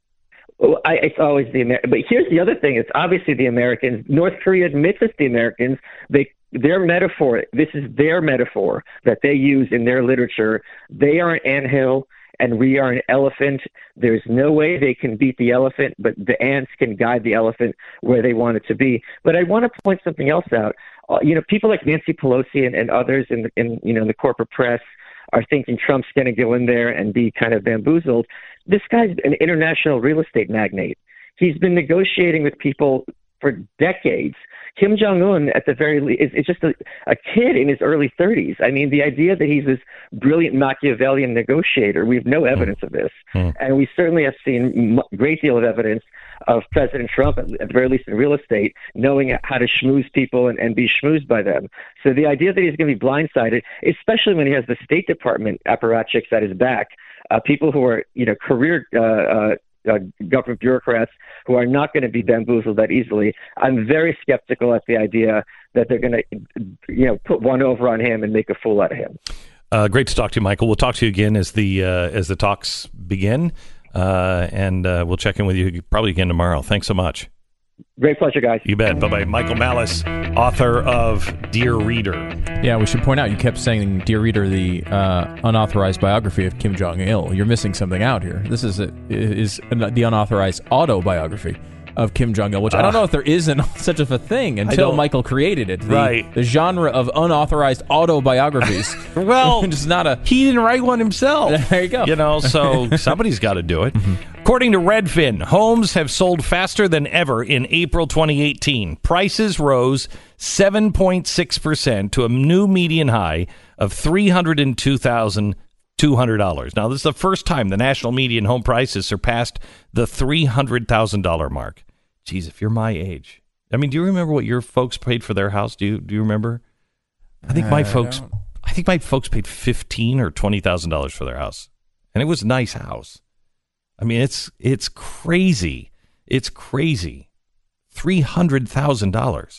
Well, I, it's always the Americans. But here's the other thing: it's obviously the Americans. North Korea admits it's the Americans. They. Their metaphor, this is their metaphor that they use in their literature. They are an anthill and we are an elephant. There's no way they can beat the elephant, but the ants can guide the elephant where they want it to be. But I want to point something else out. Uh, you know, people like Nancy Pelosi and, and others in, the, in, you know, in the corporate press are thinking Trump's going to go in there and be kind of bamboozled. This guy's an international real estate magnate. He's been negotiating with people for decades. Kim Jong-un, at the very least, is, is just a, a kid in his early thirties. I mean, the idea that he's this brilliant Machiavellian negotiator, we have no evidence of this. Mm. And we certainly have seen a great deal of evidence of President Trump, at, at the very least in real estate, knowing how to schmooze people and, and be schmoozed by them. So the idea that he's going to be blindsided, especially when he has the State Department apparatchiks at his back, uh, people who are, you know, career uh, uh, Uh, government bureaucrats who are not going to be bamboozled that easily. I'm very skeptical at the idea that they're going to, you know, put one over on him and make a fool out of him. Uh, great to talk to you, Michael. We'll talk to you again as the uh, as the talks begin, uh, and uh, we'll check in with you probably again tomorrow. Thanks so much. Great pleasure, guys. You bet. Bye-bye. Michael Malice, author of Dear Reader. Yeah, we should point out, you kept saying Dear Reader, the uh, unauthorized biography of Kim Jong-il. You're missing something out here. This is a, is the unauthorized autobiography of Kim Jong-il, which uh, I don't know if there isn't such of a thing until Michael created it. The, right. The genre of unauthorized autobiographies. Well, just not a... he didn't write one himself. There you go. You know, so somebody's got to do it. Mm-hmm. According to Redfin, homes have sold faster than ever in April twenty eighteen. Prices rose seven point six percent to a new median high of three hundred two thousand two hundred dollars. Now, this is the first time the national median home price has surpassed the three hundred thousand dollars mark. Geez, if you're my age. I mean, do you remember what your folks paid for their house? Do you do you remember? I think my uh, folks I, I think my folks paid fifteen thousand dollars or twenty thousand dollars for their house. And it was a nice house. I mean, it's it's crazy. It's crazy. three hundred thousand dollars.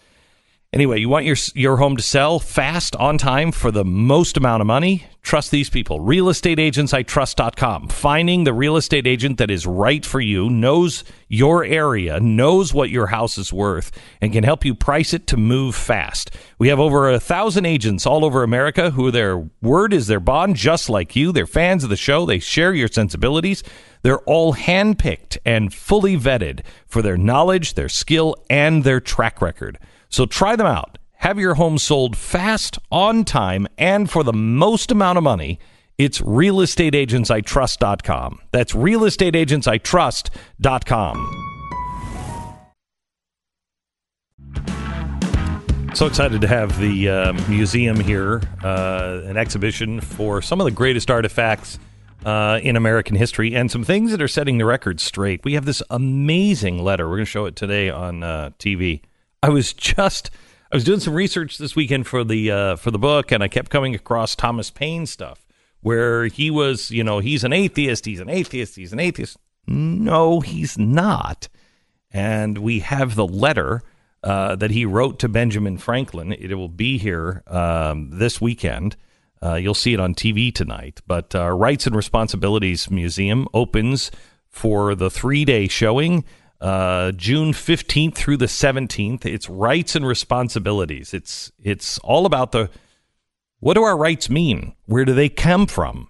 Anyway, you want your your home to sell fast, on time, for the most amount of money? Trust these people. real estate agents I trust dot com. Finding the real estate agent that is right for you, knows your area, knows what your house is worth, and can help you price it to move fast. We have over a thousand agents all over America who their word is their bond, just like you. They're fans of the show. They share your sensibilities. They're all handpicked and fully vetted for their knowledge, their skill, and their track record. So try them out. Have your home sold fast, on time, and for the most amount of money. It's real estate agents I trust dot com. That's real estate agents I trust dot com. So excited to have the uh, museum here, uh, an exhibition for some of the greatest artifacts uh, in American history and some things that are setting the record straight. We have this amazing letter. We're going to show it today on uh, T V. I was just, I was doing some research this weekend for the uh, for the book, and I kept coming across Thomas Paine stuff where he was, you know, he's an atheist, he's an atheist, he's an atheist. No, he's not. And we have the letter Uh, that he wrote to Benjamin Franklin. It will be here um, this weekend. Uh, you'll see it on T V tonight. But uh, Rights and Responsibilities Museum opens for the three-day showing, uh, June fifteenth through the seventeenth. It's Rights and Responsibilities. It's it's all about the, what do our rights mean? Where do they come from?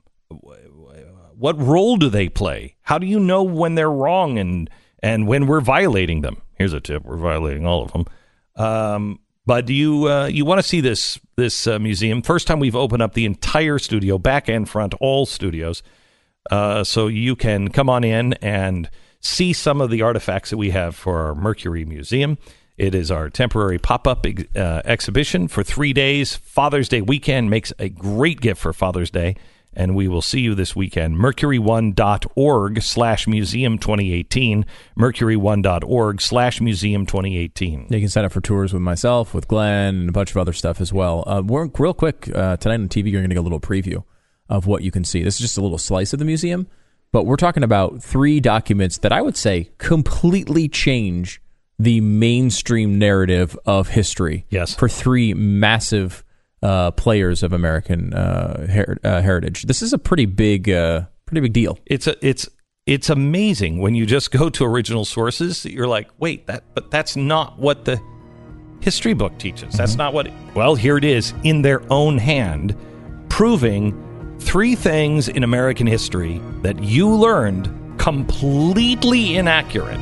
What role do they play? How do you know when they're wrong and and when we're violating them? Here's a tip: we're violating all of them. Um, but do you uh, you want to see this this uh, museum? First time we've opened up the entire studio, back and front, all studios, uh, so you can come on in and see some of the artifacts that we have for our Mercury Museum. It is our temporary pop-up ex- uh, exhibition for three days. Father's Day weekend makes a great gift for Father's Day. And we will see you this weekend. mercury one dot org slash museum twenty eighteen. mercury one dot org slash museum twenty eighteen. You can sign up for tours with myself, with Glenn, and a bunch of other stuff as well. Uh, we're, real quick, uh, tonight on T V, you're going to get a little preview of what you can see. This is just a little slice of the museum, but we're talking about three documents that I would say completely change the mainstream narrative of history. Yes. For three massive Uh, players of American uh, her- uh, heritage. This is a pretty big, uh, pretty big deal. It's a, it's it's amazing when you just go to original sources. You're like, wait, that but that's not what the history book teaches. Mm-hmm. That's not what. It, well, here it is in their own hand, proving three things in American history that you learned completely inaccurate.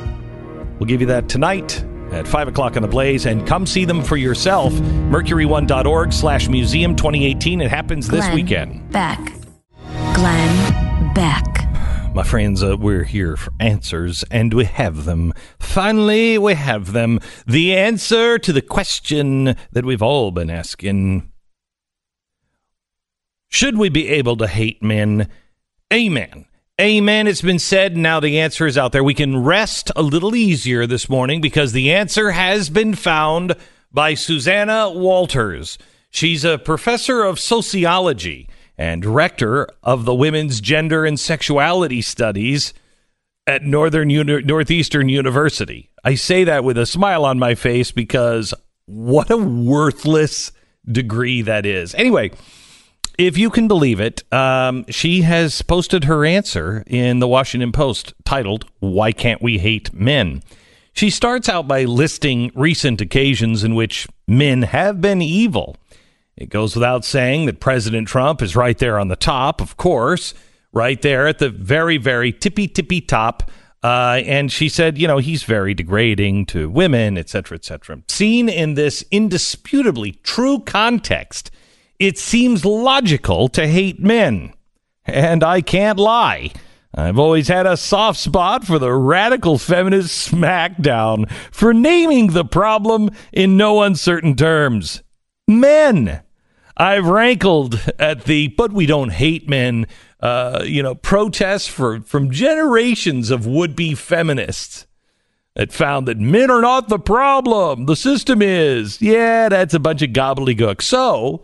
We'll give you that tonight at five o'clock on the Blaze, and come see them for yourself. mercury one dot org slash museum twenty eighteen. It happens this Glenn weekend. Beck. Glenn Beck. My friends, uh, we're here for answers, and we have them. Finally, we have them. The answer to the question that we've all been asking. Should we be able to hate men? Amen. Amen. It's been said. Now the answer is out there. We can rest a little easier this morning because the answer has been found by Susanna Walters. She's a professor of sociology and director of the Women's Gender and Sexuality Studies at Northern Uni- Northeastern University. I say that with a smile on my face because what a worthless degree that is. Anyway, if you can believe it, um, she has posted her answer in the Washington Post titled, "Why Can't We Hate Men?" She starts out by listing recent occasions in which men have been evil. It goes without saying that President Trump is right there on the top, of course, right there at the very, very tippy, tippy top. Uh, and she said, you know, he's very degrading to women, et cetera, et cetera. Seen in this indisputably true context, it seems logical to hate men. And I can't lie. I've always had a soft spot for the radical feminist smackdown for naming the problem in no uncertain terms. Men. I've rankled at the, but we don't hate men, uh, you know, protests for, from generations of would-be feminists that found that men are not the problem. The system is. Yeah, that's a bunch of gobbledygook. So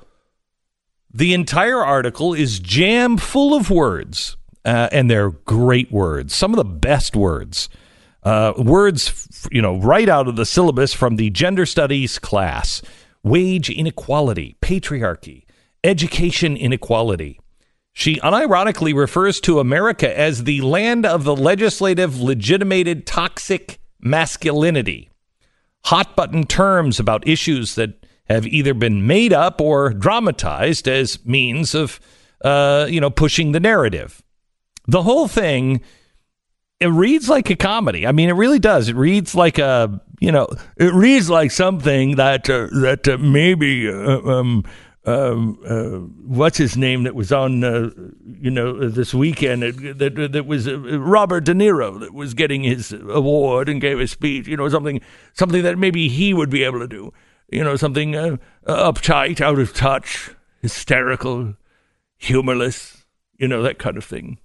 the entire article is jam full of words, uh, and they're great words, some of the best words. Uh, words, you know, right out of the syllabus from the gender studies class. Wage inequality, patriarchy, education inequality. She unironically refers to America as the land of the legislative legitimated toxic masculinity. Hot button terms about issues that have either been made up or dramatized as means of, uh, you know, pushing the narrative. The whole thing, it reads like a comedy. I mean, it really does. It reads like a, you know, it reads like something that uh, that uh, maybe, uh, um, um, uh, what's his name that was on, uh, you know, this weekend that that, that was uh, Robert De Niro that was getting his award and gave a speech. You know, something something that maybe he would be able to do. you know, something uh, uptight, out of touch, hysterical, humorless, you know, that kind of thing.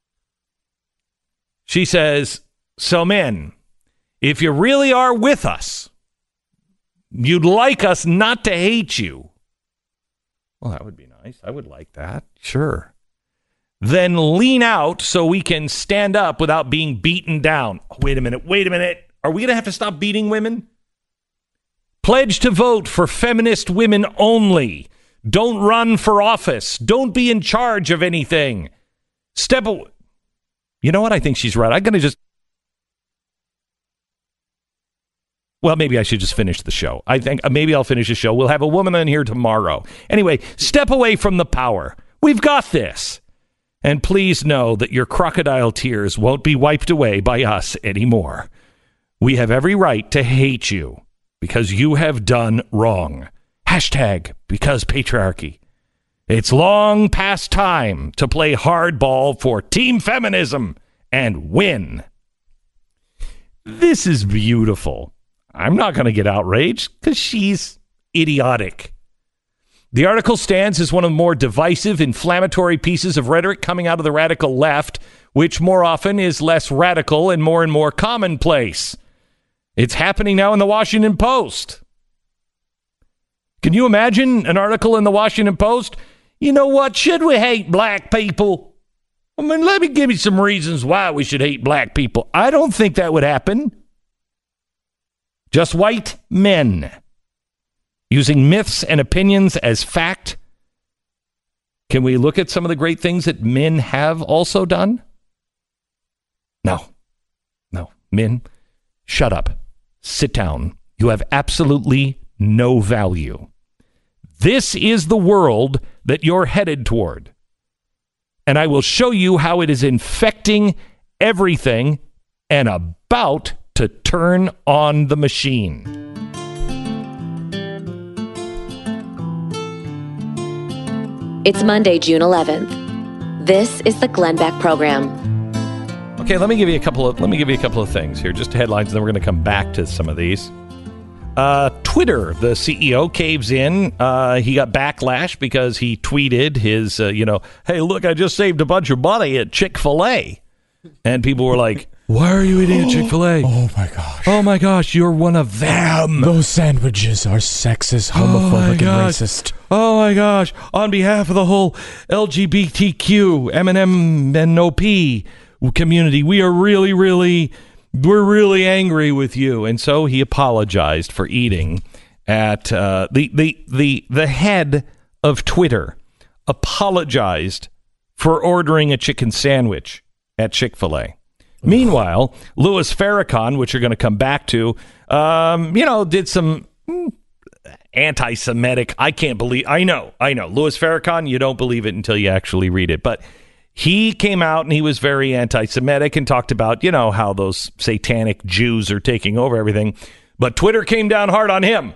She says, so men, if you really are with us, you'd like us not to hate you. Well, that would be nice. I would like that. Sure. Then lean out so we can stand up without being beaten down. Oh, wait a minute. Wait a minute. Are we going to have to stop beating women? Pledge to vote for feminist women only. Don't run for office. Don't be in charge of anything. Step away. You know what? I think she's right. I'm going to just... Well, maybe I should just finish the show. I think maybe I'll finish the show. We'll have a woman on here tomorrow. Anyway, step away from the power. We've got this. And please know that your crocodile tears won't be wiped away by us anymore. We have every right to hate you because you have done wrong. Hashtag because patriarchy. It's long past time to play hardball for team feminism and win. This is beautiful. I'm not going to get outraged because she's idiotic. The article stands as one of the more divisive, inflammatory pieces of rhetoric coming out of the radical left, which more often is less radical and more and more commonplace. It's happening now in the Washington Post. Can you imagine an article in the Washington Post? You know what? Should we hate black people? I mean, let me give you some reasons why we should hate black people. I don't think that would happen. Just white men using myths and opinions as fact. Can we look at some of the great things that men have also done? No. No. Men, shut up. Sit down. You have absolutely no value. This is the world that you're headed toward. And I will show you how it is infecting everything and about to turn on the machine. It's Monday, June eleventh. This is the Glenn Beck Program. Okay, let me give you a couple of let me give you a couple of things here, just headlines, and then we're going to come back to some of these. Uh, Twitter, the C E O caves in. Uh, he got backlash because he tweeted his, uh, you know, hey, look, I just saved a bunch of money at Chick-fil-A, and people were like, why are you eating at Chick-fil-A? Oh, my gosh. Oh, my gosh, you're one of them. Those sandwiches are sexist, homophobic, oh and racist. Oh, my gosh. On behalf of the whole L G B T Q, M and M, and O P community, we are really, really, we're really angry with you. And so he apologized for eating at uh, the, the, the, the head of Twitter apologized for ordering a chicken sandwich at Chick-fil-A. Meanwhile, Louis Farrakhan, which you're going to come back to, um, you know, did some mm, anti-Semitic. I can't believe. I know. I know. Louis Farrakhan, you don't believe it until you actually read it. But he came out and he was very anti-Semitic and talked about, you know, how those satanic Jews are taking over everything. But Twitter came down hard on him.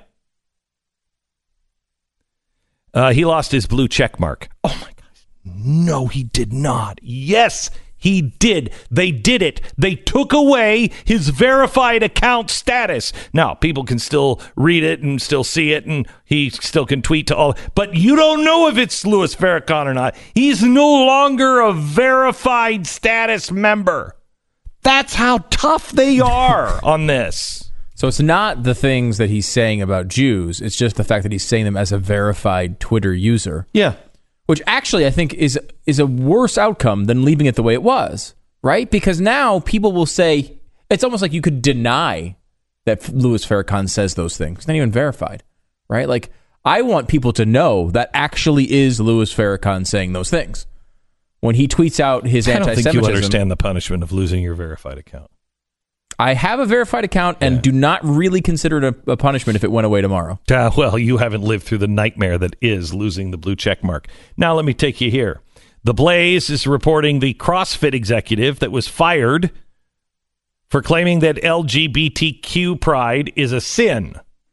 Uh, he lost his blue check mark. Oh, my gosh. No, he did not. Yes, he did. They did it. They took away his verified account status. Now, people can still read it and still see it, and he still can tweet to all. But you don't know if it's Louis Farrakhan or not. He's no longer a verified status member. That's how tough they are on this. So it's not the things that he's saying about Jews. It's just the fact that he's saying them as a verified Twitter user. Yeah. Which actually I think is is a worse outcome than leaving it the way it was, right? Because now people will say, it's almost like you could deny that Louis Farrakhan says those things. It's not even verified, right? Like, I want people to know that actually is Louis Farrakhan saying those things. When he tweets out his I don't anti-Semitism... think you understand the punishment of losing your verified account. I have a verified account and yeah. do not really consider it a, a punishment if it went away tomorrow. Uh, well, you haven't lived through the nightmare that is losing the blue check mark. Now, let me take you here. The Blaze is reporting the CrossFit executive that was fired for claiming that L G B T Q pride is a sin.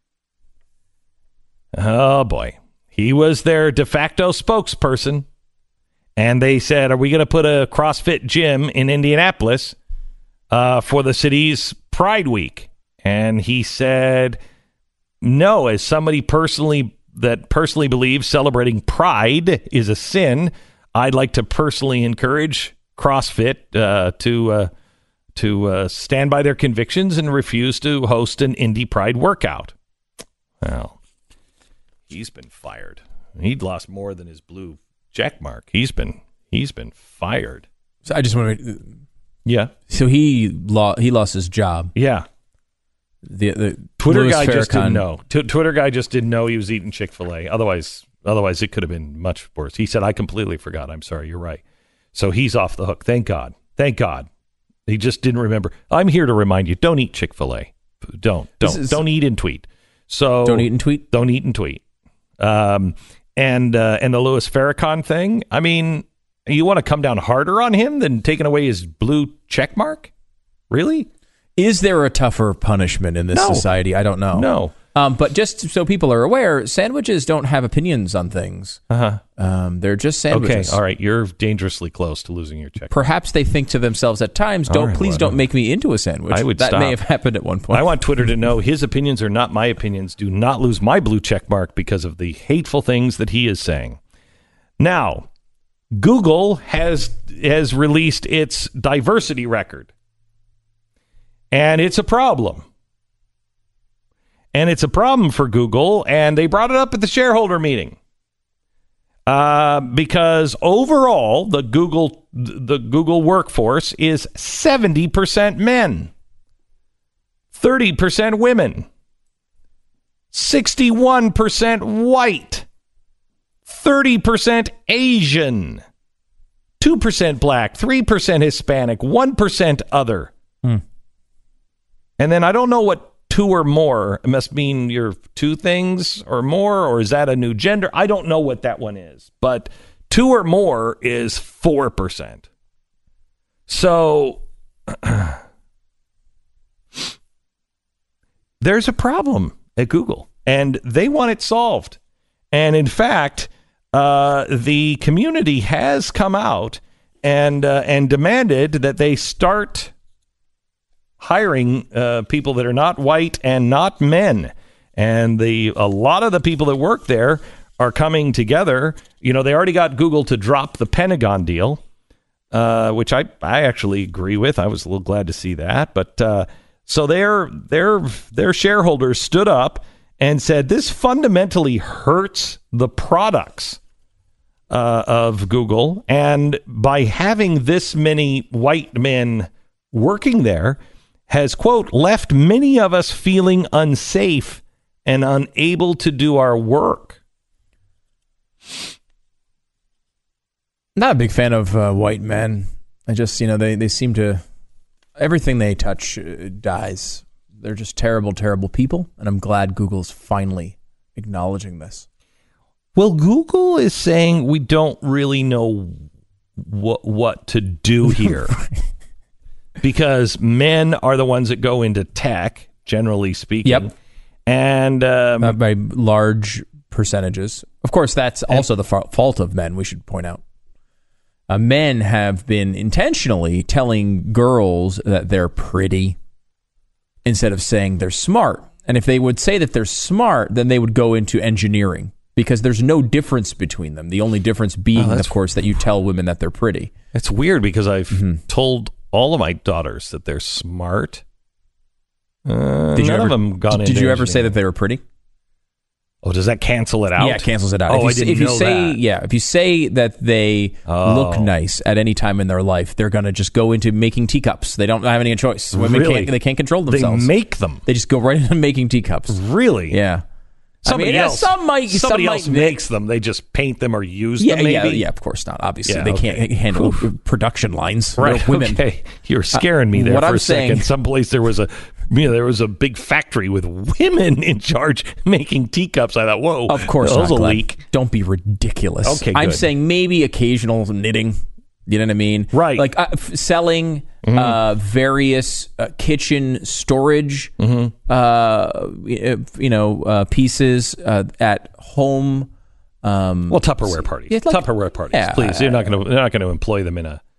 Oh, boy. He was their de facto spokesperson. And they said, are we going to put a CrossFit gym in Indianapolis Uh, for the city's Pride Week? And he said, no, as somebody personally that personally believes celebrating Pride is a sin, I'd like to personally encourage CrossFit uh, to uh, to uh, stand by their convictions and refuse to host an Indy Pride workout. Well, he's been fired. He'd lost more than his blue check mark. He's been he's been fired. So I just want to. Yeah. So he lost. He lost his job. Yeah. The, the Twitter Louis guy just Farrakhan- didn't know. T- Twitter guy just didn't know he was eating Chick-fil-A. Otherwise, otherwise it could have been much worse. He said, "I completely forgot. I'm sorry. You're right." So he's off the hook. Thank God. Thank God. He just didn't remember. I'm here to remind you: don't eat Chick-fil-A. Don't don't is- don't eat and tweet. So Don't eat and tweet. Don't eat and tweet. Um, and uh, and the Louis Farrakhan thing. I mean, you want to come down harder on him than taking away his blue check mark? Really? Is there a tougher punishment in this No. society? I don't know. No. Um, but just so people are aware, sandwiches don't have opinions on things. Uh-huh. Um, they're just Okay. sandwiches. All right. You're dangerously close to losing your check. Perhaps they think to themselves at times, "Don't All right, please well, don't make me into a sandwich." I would that stop. may have happened at one point. I want Twitter to know his opinions are not my opinions. Do not lose my blue check mark because of the hateful things that he is saying. Now, Google has has released its diversity record. And it's a problem. And it's a problem for Google, and they brought it up at the shareholder meeting. Uh, because overall, the Google the Google workforce is seventy percent men, thirty percent women, sixty-one percent white, thirty percent Asian, two percent black, three percent Hispanic, one percent other. Hmm. And then I don't know what two or more, it must mean you're two things or more, or is that a new gender? I don't know what that one is, but two or more is four percent. So there's a problem at Google, and they want it solved. And in fact, uh, the community has come out and uh, and demanded that they start hiring uh, people that are not white and not men. And the a lot of the people that work there are coming together. You know, they already got Google to drop the Pentagon deal, uh, which I, I actually agree with. I was a little glad to see that. But uh, so their their their shareholders stood up and said this fundamentally hurts the products uh, of Google. And by having this many white men working there, has, quote, left many of us feeling unsafe and unable to do our work. Not a big fan of uh, white men. I just, you know, they, they seem to, everything they touch uh, dies. They're just terrible, terrible people. And I'm glad Google's finally acknowledging this. Well, Google is saying we don't really know what what to do here. Because men are the ones that go into tech, generally speaking. Yep. And um, uh, by large percentages. Of course, that's also the fa- fault of men, we should point out. Uh, men have been intentionally telling girls that they're pretty instead of saying they're smart. And if they would say that they're smart, then they would go into engineering because there's no difference between them. The only difference being, oh, of course, that you tell women that they're pretty. It's weird because I've Mm-hmm. told all of my daughters that they're smart. Uh, Did you none ever, of them gone did into you ever say engineering. that they were pretty? Oh, does that cancel it out? Yeah, it cancels it out. Oh, if you, I didn't if you know say, that. Yeah, if you say that they Oh. look nice at any time in their life, they're going to just go into making teacups. They don't have any choice. Women Really? can't, they can't control They themselves. make them. They just go right into making teacups. Really? Yeah. Somebody I mean, yeah, else. some might. Somebody some else might, makes them. They just paint them or use Yeah, them. Maybe. yeah, yeah. Of course not. Obviously, Yeah, they okay. can't handle production lines. Right. They're women. Okay. You're scaring me there what for I'm a second. saying- Someplace there was a, you know, there was a big factory with women in charge making teacups. I thought, whoa, Of course, that was not, a Glenn. leak. Don't be ridiculous. Okay, I'm good. saying maybe occasional knitting. You know what I mean? Right. Like uh, f- selling Mm-hmm. uh, various uh, kitchen storage, Mm-hmm. uh, y- you know, uh, pieces uh, at home. Um, Well, Tupperware parties. Yeah, like- Tupperware parties. yeah, Please, you're not going to. They're not going to employ them in a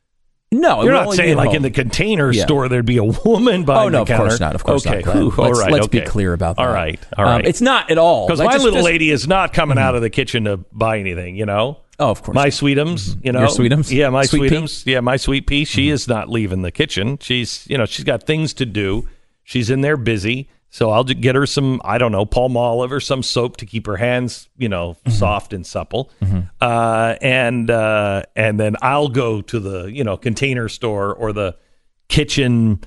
No, you're it would not only saying be at like home. in the Container Yeah. Store there'd be a woman behind Oh no, the of counter. course not. Of course okay. not. Glenn. Ooh, all let's right, let's okay. be clear about that. All right, all Um, right. it's not at all. Because Like, my just- little just- lady is not coming Mhm. out of the kitchen to buy anything. You know. Oh, of course. My Sweetums, you know. Your Sweetums? Yeah, my Sweet pea? Sweetums. Yeah, my sweet pea. She is not leaving the kitchen. She's, you know, she's got things to do. She's in there busy. So I'll just get her some, I don't know, Palmolive or some soap to keep her hands, you know, Mm-hmm. soft and supple. Uh, and uh, and then I'll go to the, you know, Container Store or the kitchen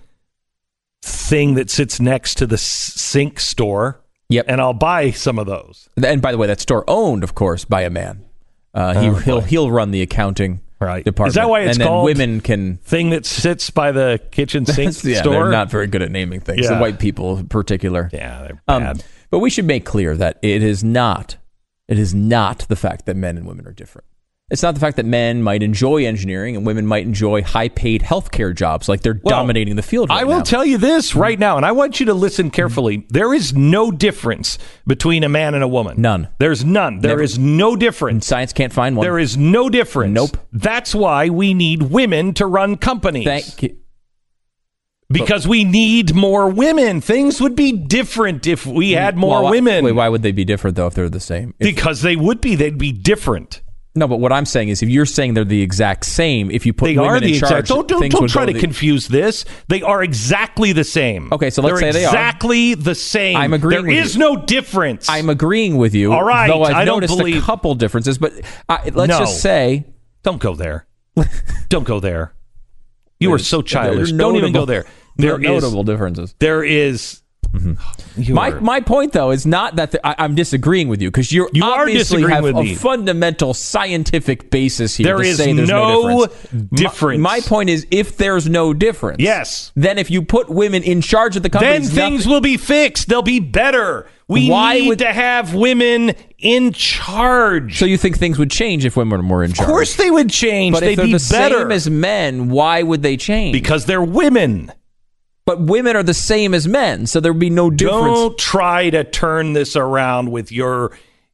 thing that sits next to the s- sink store. Yep. And I'll buy some of those. And by the way, that store owned, of course, by a man. Uh, he, Oh, he'll boy. he'll run the accounting Right. department. Is that why it's and then called women can thing that sits by the kitchen sink yeah, store? they're not very good at naming things. The Yeah. white people in particular. Yeah, they're Um, bad. but we should make clear that it is not it is not the fact that men and women are different. It's not the fact that men might enjoy engineering and women might enjoy high-paid healthcare jobs, like they're Well, dominating the field right I will now. tell you this right now, and I want you to listen carefully. There is no difference between a man and a woman. None. There's none. There Never. is no And difference. science can't find one. There is no difference. Nope. That's why we need women to run companies. Thank you. Because we need more women. Things would be different if we had more Well, why- women. Wait, why would they be different though if they're the same? If- Because they would be. They'd be different. no, but what I'm saying is, if you're saying they're the exact same, if you put They women are the in charge, exact. Don't don't, things don't would try go to the- confuse this. They are exactly the same. Okay, so let's They're say they are. exactly the same. I'm agreeing There with is you. no difference. I'm agreeing with you. All right, though I've I don't noticed believe- a couple differences, but I, let's No. just say Don't go there. Don't go there. You are so childish. there are Don't even notable- go there. there There are is notable differences. There is. You My are- my point though is not that the, I, I'm disagreeing with you because you You are obviously disagreeing have with a me. fundamental scientific basis here. There to is say there's no no difference. difference. My, my point is, if there's no difference, Yes. then if you put women in charge of the then companies, things nothing- will be fixed. They'll be better. We Why need would- to have women in charge. So you think things would change if women were in of charge? course they would change. But They'd if they're be the better same as men, why would they change? because they're women. But women are the same as men, so there would be no difference. Don't try to turn this around with your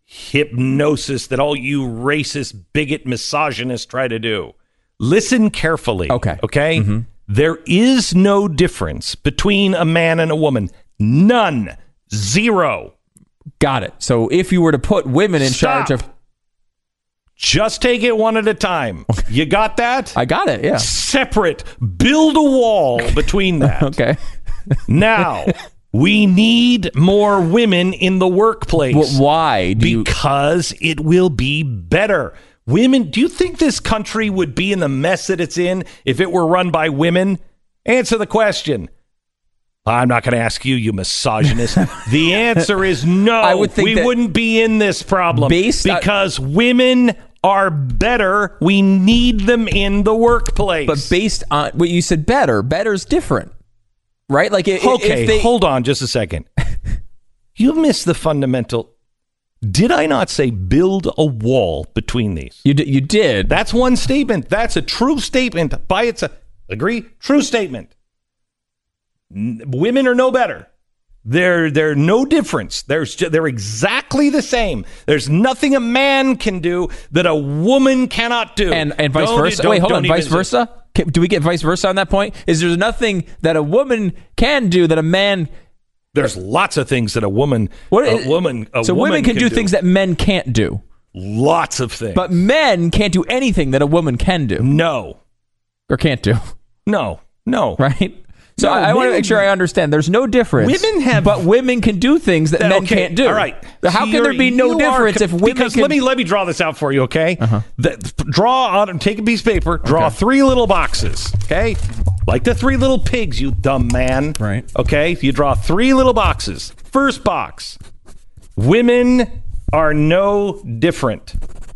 hypnosis that all you racist, bigot, misogynists try to do. Listen carefully. Okay. Okay? Mm-hmm. There is no difference between a man and a woman. None. Zero. Got it. So if you were to put women in Stop. charge of... Just take it one at a time. You got that? I got it, yeah. Separate. Build a wall between that. Okay. Now, we need more women in the workplace. Well, why do you... Because it will be better. Women, do you think this country would be in the mess that it's in if it were run by women? Answer the question. I'm not going to ask you, you misogynist. The answer is no. I would think we that wouldn't be in this problem based on- because women are better. We need them in the workplace. But based on what you said, better. Better's different. Right? Like, if, okay, if they... hold on just a second. You missed the fundamental. Did I not say build a wall between these? You, d- you did. That's one statement. That's a true statement by itself. Agree? True statement. N- women are no better. They're they're no difference. There's ju- they're exactly the same. There's nothing a man can do that a woman cannot do. And and vice Don't- versa. don't- Wait, hold don't on. even Vice say- versa? Can- Do we get vice versa on that point? Is there nothing that a woman can do that a man... There's lots of things that a woman What, a woman a so woman women can, do things that men can't do. lots of things. But men can't do anything that a woman can do. no. Or can't do. No. No. Right? So No, I, I want to women- make sure I understand. There's no difference. Women have- but women can do things that men Okay, can't do. All right. So how So can there you're- be no you difference are- if women Because can... let me let me draw this out for you, okay? Uh-huh. The, draw on take a piece of paper, draw Okay. three little boxes, okay? Like the three little pigs, you dumb man. Right. Okay? You draw three little boxes. First box. Women are no different.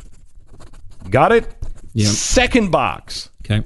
Got it? Yep. Second box. Okay.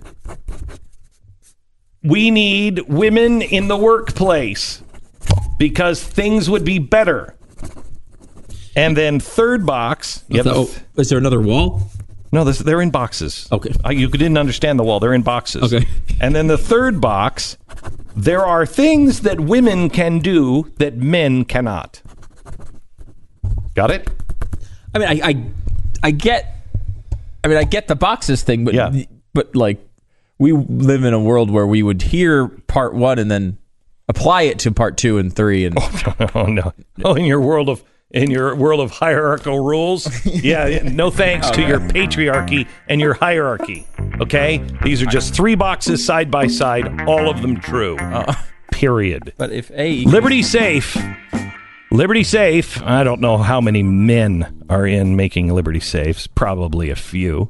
We need women in the workplace because things would be better. And then third box. You have Oh, the- is there another wall? no, this, they're in boxes. Okay. Uh, you didn't understand the wall. They're in boxes. Okay. And then the third box, there are things that women can do that men cannot. Got it? I mean, I, I, I get... I mean, I get the boxes thing, but Yeah. but like, we live in a world where we would hear part one and then apply it to part two and three. And oh no, oh, no. oh in your world of in your world of hierarchical rules, yeah, no thanks to your patriarchy and your hierarchy. Okay, these are just three boxes side by side, all of them true. Uh, period. But if A Liberty Safe, Liberty Safe. I don't know how many men are in making Liberty Safes. Probably a few.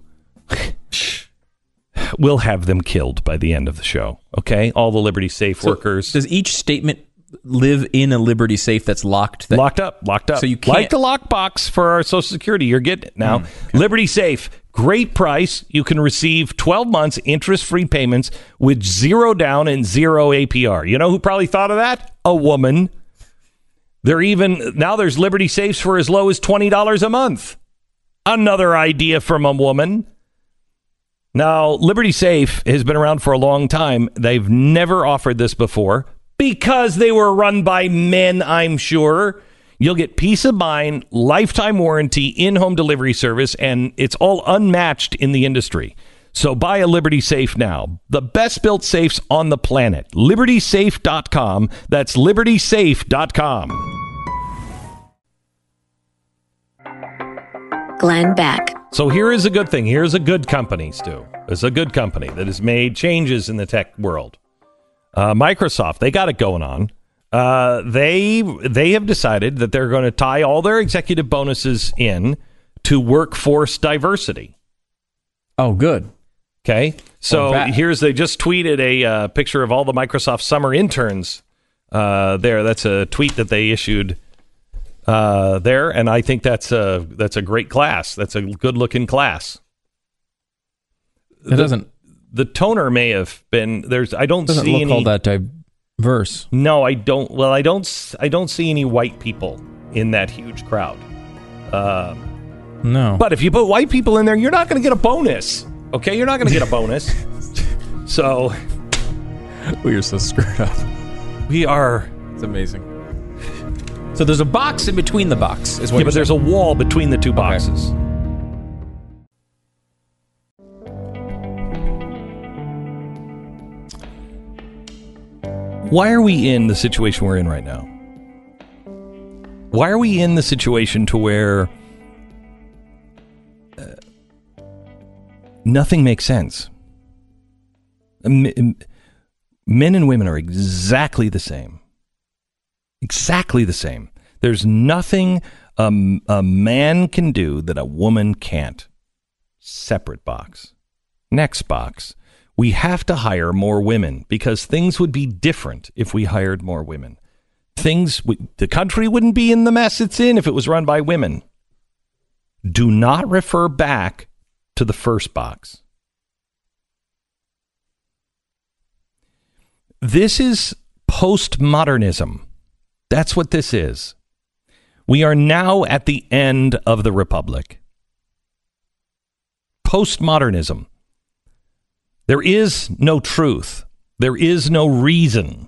We'll have them killed by the end of the show. Okay, all the Liberty Safe so workers. Does each statement live in a Liberty Safe that's locked? That, locked up, locked up. So you can't, like the lockbox for our Social Security. You're getting it now. Mm, okay. Liberty Safe, great price. You can receive twelve months interest-free payments with zero down and zero A P R. You know who probably thought of that? A woman. They're even now. There's Liberty Safes for as low as twenty dollars a month. Another idea from a woman. Now, Liberty Safe has been around for a long time. They've never offered this before because they were run by men, I'm sure. You'll get peace of mind, lifetime warranty, in-home delivery service, and it's all unmatched in the industry. So buy a Liberty Safe now. The best built safes on the planet. liberty safe dot com. That's liberty safe dot com. Glenn Beck. So here is a good thing. Here's a good company, Stu. It's a good company that has made changes in the tech world. Uh, Microsoft, they got it going on. Uh, they they have decided that they're going to tie all their executive bonuses in to workforce diversity. Oh, good. Okay. So oh, here's, they just tweeted a uh, picture of all the Microsoft summer interns uh, there. That's a tweet that they issued uh, there. And I think that's a, that's a great class. That's a good looking class. It the, doesn't. The toner may have been, there's, I don't doesn't see look any. all that diverse. No, I don't. Well, I don't, I don't see any white people in that huge crowd. Uh, no. But if you put white people in there, you're not going to get a bonus. Okay, you're not going to get a bonus. So we are so screwed up. We are. It's amazing. So there's a box in between the box, is what yeah, but saying. There's a wall between the two boxes. Okay. Why are we in the situation we're in right now? Why are we in the situation to where uh, nothing makes sense? Men and women are exactly the same. Exactly the same. There's nothing um, a man can do that a woman can't. Separate box. Next box. We have to hire more women because things would be different if we hired more women. Things, the country wouldn't be in the mess it's in if it was run by women. Do not refer back to the first box. This is postmodernism. That's what this is. We are now at the end of the republic. Postmodernism. There is no truth. There is no reason.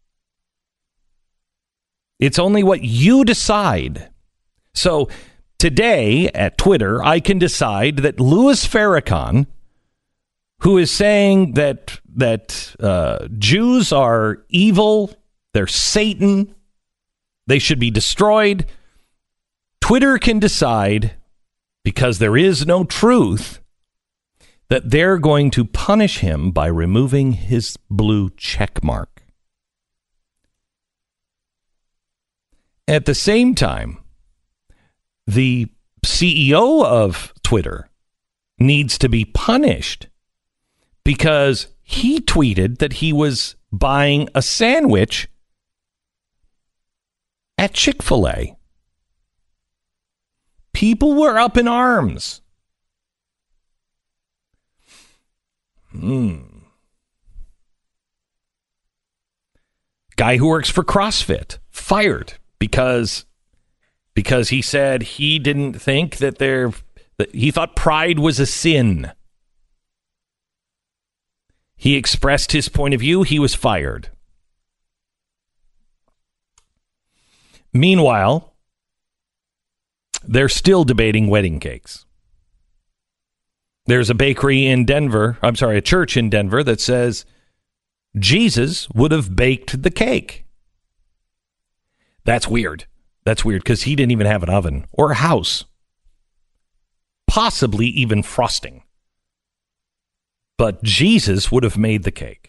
It's only what you decide. So today at Twitter, I can decide that Louis Farrakhan, who is saying that that uh, Jews are evil, they're Satan, they should be destroyed. Twitter can decide, because there is no truth, that they're going to punish him by removing his blue check mark. At the same time, the C E O of Twitter needs to be punished because he tweeted that he was buying a sandwich at Chick-fil-A. People were up in arms. Hmm. Guy who works for CrossFit fired because because he said he didn't think that there that he thought pride was a sin. He expressed his point of view. He was fired. Meanwhile, they're still debating wedding cakes. There's a bakery in Denver, I'm sorry, a church in Denver that says Jesus would have baked the cake. That's weird. That's weird because he didn't even have an oven or a house. Possibly even frosting. But Jesus would have made the cake.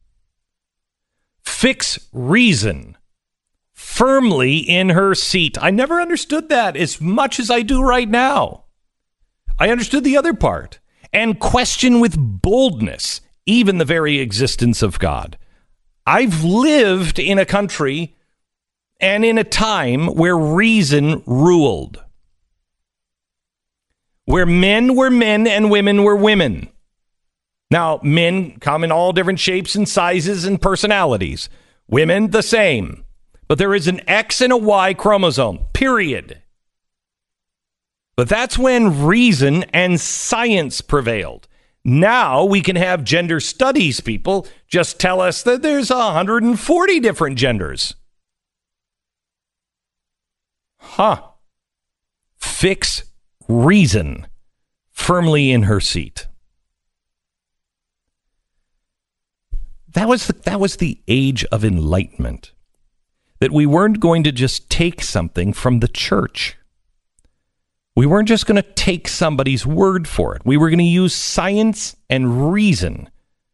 Fix reason firmly in her seat. I never understood that as much as I do right now. I understood the other part. And question with boldness even the very existence of God. I've lived in a country and in a time where reason ruled. Where men were men and women were women. Now, men come in all different shapes and sizes and personalities. Women, the same. But there is an X and a Y chromosome, period. But that's when reason and science prevailed. Now we can have gender studies people just tell us that there's one hundred forty different genders. Huh. Fix reason firmly in her seat. That was the, that was the age of enlightenment. That we weren't going to just take something from the church. We weren't just going to take somebody's word for it. We were going to use science and reason.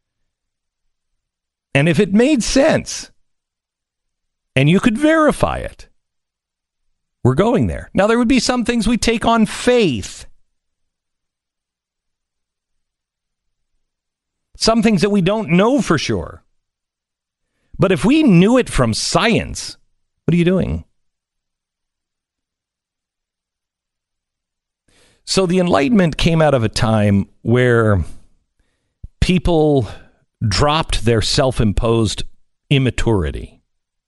And if it made sense, and you could verify it, we're going there. Now, there would be some things we take on faith. Some things that we don't know for sure. But if we knew it from science, what are you doing? So the Enlightenment came out of a time where people dropped their self-imposed immaturity.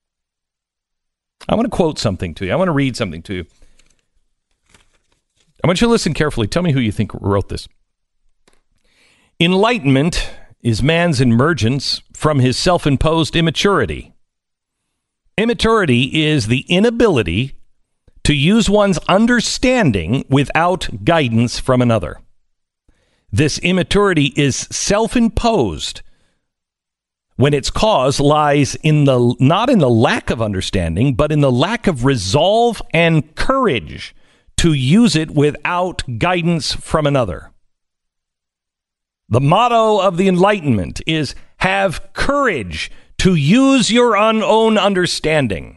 I want to quote something to you. I want to read something to you. I want you to listen carefully. Tell me who you think wrote this. Enlightenment is man's emergence from his self-imposed immaturity. Immaturity is the inability to use one's understanding without guidance from another. This immaturity is self-imposed when its cause lies in the not in the lack of understanding, but in the lack of resolve and courage to use it without guidance from another. The motto of the Enlightenment is have courage to use your own understanding.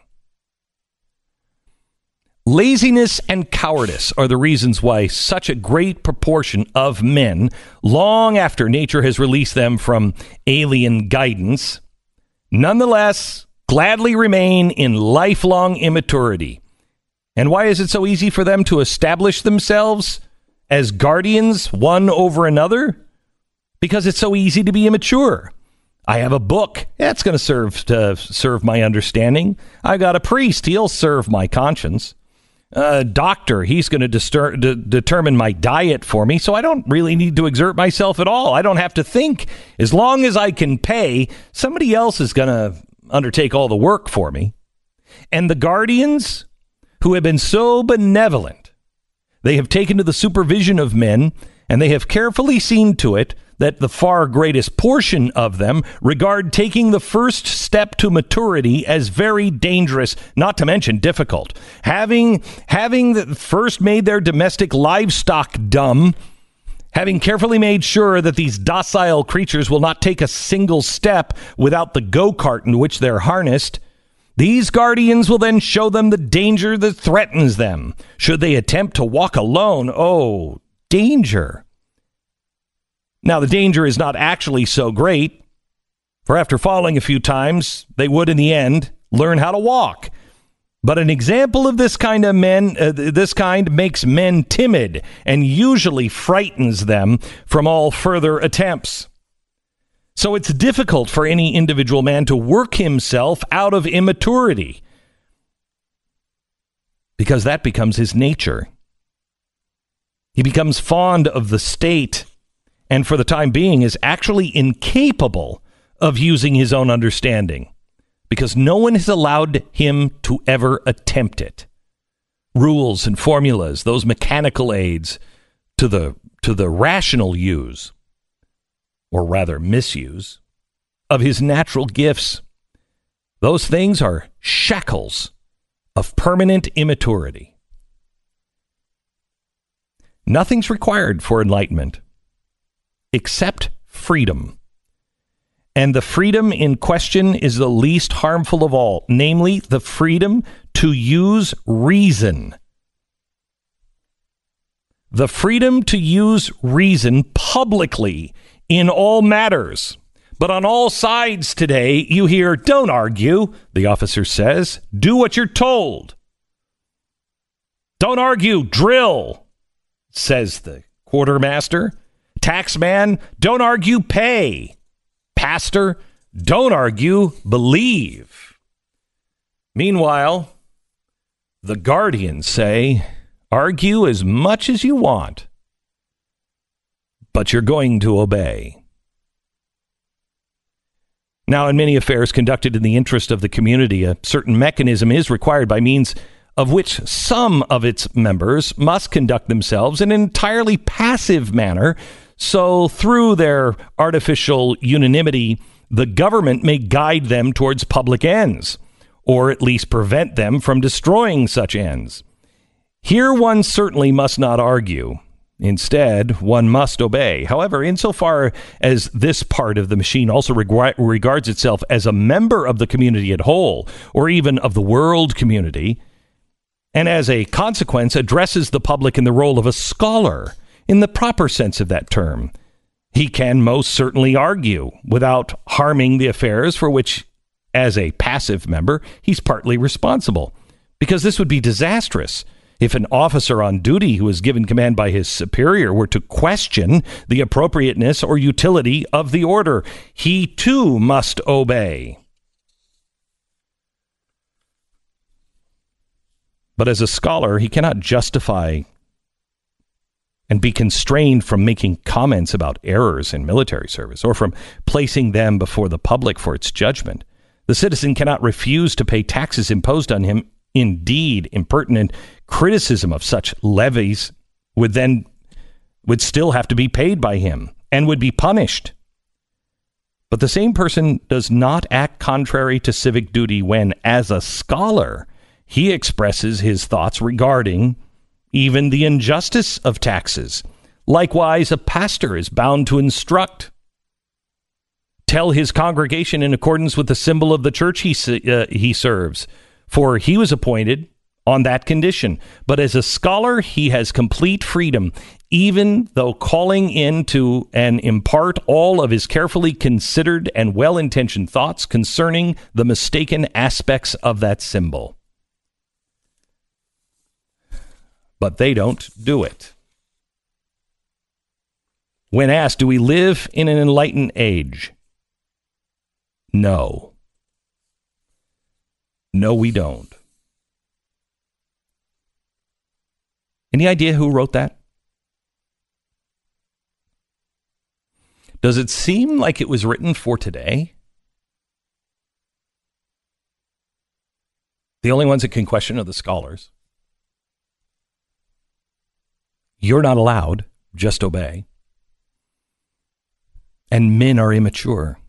Laziness and cowardice are the reasons why such a great proportion of men, long after nature has released them from alien guidance, nonetheless gladly remain in lifelong immaturity. And why is it so easy for them to establish themselves as guardians one over another? Because it's so easy to be immature. I have a book. That's going to serve to serve my understanding. I got a priest. He'll serve my conscience. A doctor, he's going to distur- de- determine my diet for me, so I don't really need to exert myself at all. I don't have to think. As long as I can pay, somebody else is going to undertake all the work for me. And the guardians who have been so benevolent, they have taken to the supervision of men, and they have carefully seen to it that the far greatest portion of them regard taking the first step to maturity as very dangerous, not to mention difficult. Having, having the first made their domestic livestock dumb, having carefully made sure that these docile creatures will not take a single step without the go-kart in which they're harnessed, these guardians will then show them the danger that threatens them. Should they attempt to walk alone, oh, danger. Now, the danger is not actually so great, for after falling a few times, they would in the end learn how to walk. But an example of this kind of men, uh, this kind makes men timid and usually frightens them from all further attempts. So it's difficult for any individual man to work himself out of immaturity, because that becomes his nature. He becomes fond of the state, and for the time being is actually incapable of using his own understanding, because no one has allowed him to ever attempt it. Rules and formulas, those mechanical aids to the to the rational use, or rather misuse, of his natural gifts. Those things are shackles of permanent immaturity. Nothing's required for enlightenment except freedom. And the freedom in question is the least harmful of all, namely the freedom to use reason. The freedom to use reason publicly in all matters. But on all sides today, you hear, "Don't argue," the officer says. "Do what you're told." "Don't argue, drill," says the quartermaster. "Taxman, don't argue, pay." "Pastor, don't argue, believe." Meanwhile, the guardians say, "Argue as much as you want, but you're going to obey." Now, in many affairs conducted in the interest of the community, a certain mechanism is required by means of which some of its members must conduct themselves in an entirely passive manner. So through their artificial unanimity, the government may guide them towards public ends, or at least prevent them from destroying such ends. Here one certainly must not argue. Instead, one must obey. However, insofar as this part of the machine also reg- regards itself as a member of the community at whole, or even of the world community, and as a consequence addresses the public in the role of a scholar, in the proper sense of that term, he can most certainly argue without harming the affairs for which, as a passive member, he's partly responsible. Because this would be disastrous if an officer on duty who is given command by his superior were to question the appropriateness or utility of the order. He too must obey. But as a scholar, he cannot justify and be constrained from making comments about errors in military service or from placing them before the public for its judgment. The citizen cannot refuse to pay taxes imposed on him. Indeed, impertinent criticism of such levies would then would still have to be paid by him and would be punished. But the same person does not act contrary to civic duty when, as a scholar, he expresses his thoughts regarding even the injustice of taxes. Likewise, a pastor is bound to instruct, tell his congregation in accordance with the symbol of the church he uh, he serves, for he was appointed on that condition. But as a scholar, he has complete freedom, even though calling in to and impart all of his carefully considered and well-intentioned thoughts concerning the mistaken aspects of that symbol. But they don't do it. When asked, do we live in an enlightened age? No. No, we don't. Any idea who wrote that? Does it seem like it was written for today? The only ones that can question are the scholars. You're not allowed, just obey. And men are immature.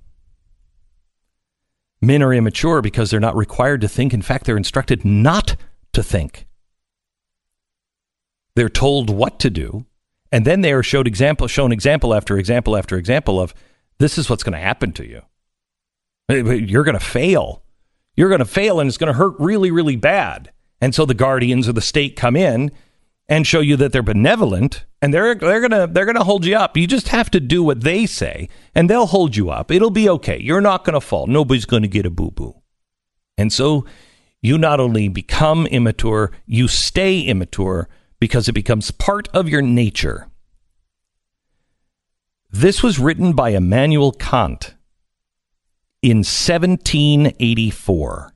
Men are immature because they're not required to think. In fact, they're instructed not to think. They're told what to do, and then they are showed example, shown example after example after example of this is what's going to happen to you. You're going to fail. You're going to fail, and it's going to hurt really, really bad. And so the guardians of the state come in and show you that they're benevolent, and they're they're gonna they're gonna hold you up. You just have to do what they say, and they'll hold you up. It'll be okay. You're not gonna fall. Nobody's gonna get a boo-boo. And so you not only become immature, you stay immature because it becomes part of your nature. This was written by Immanuel Kant in seventeen eighty-four.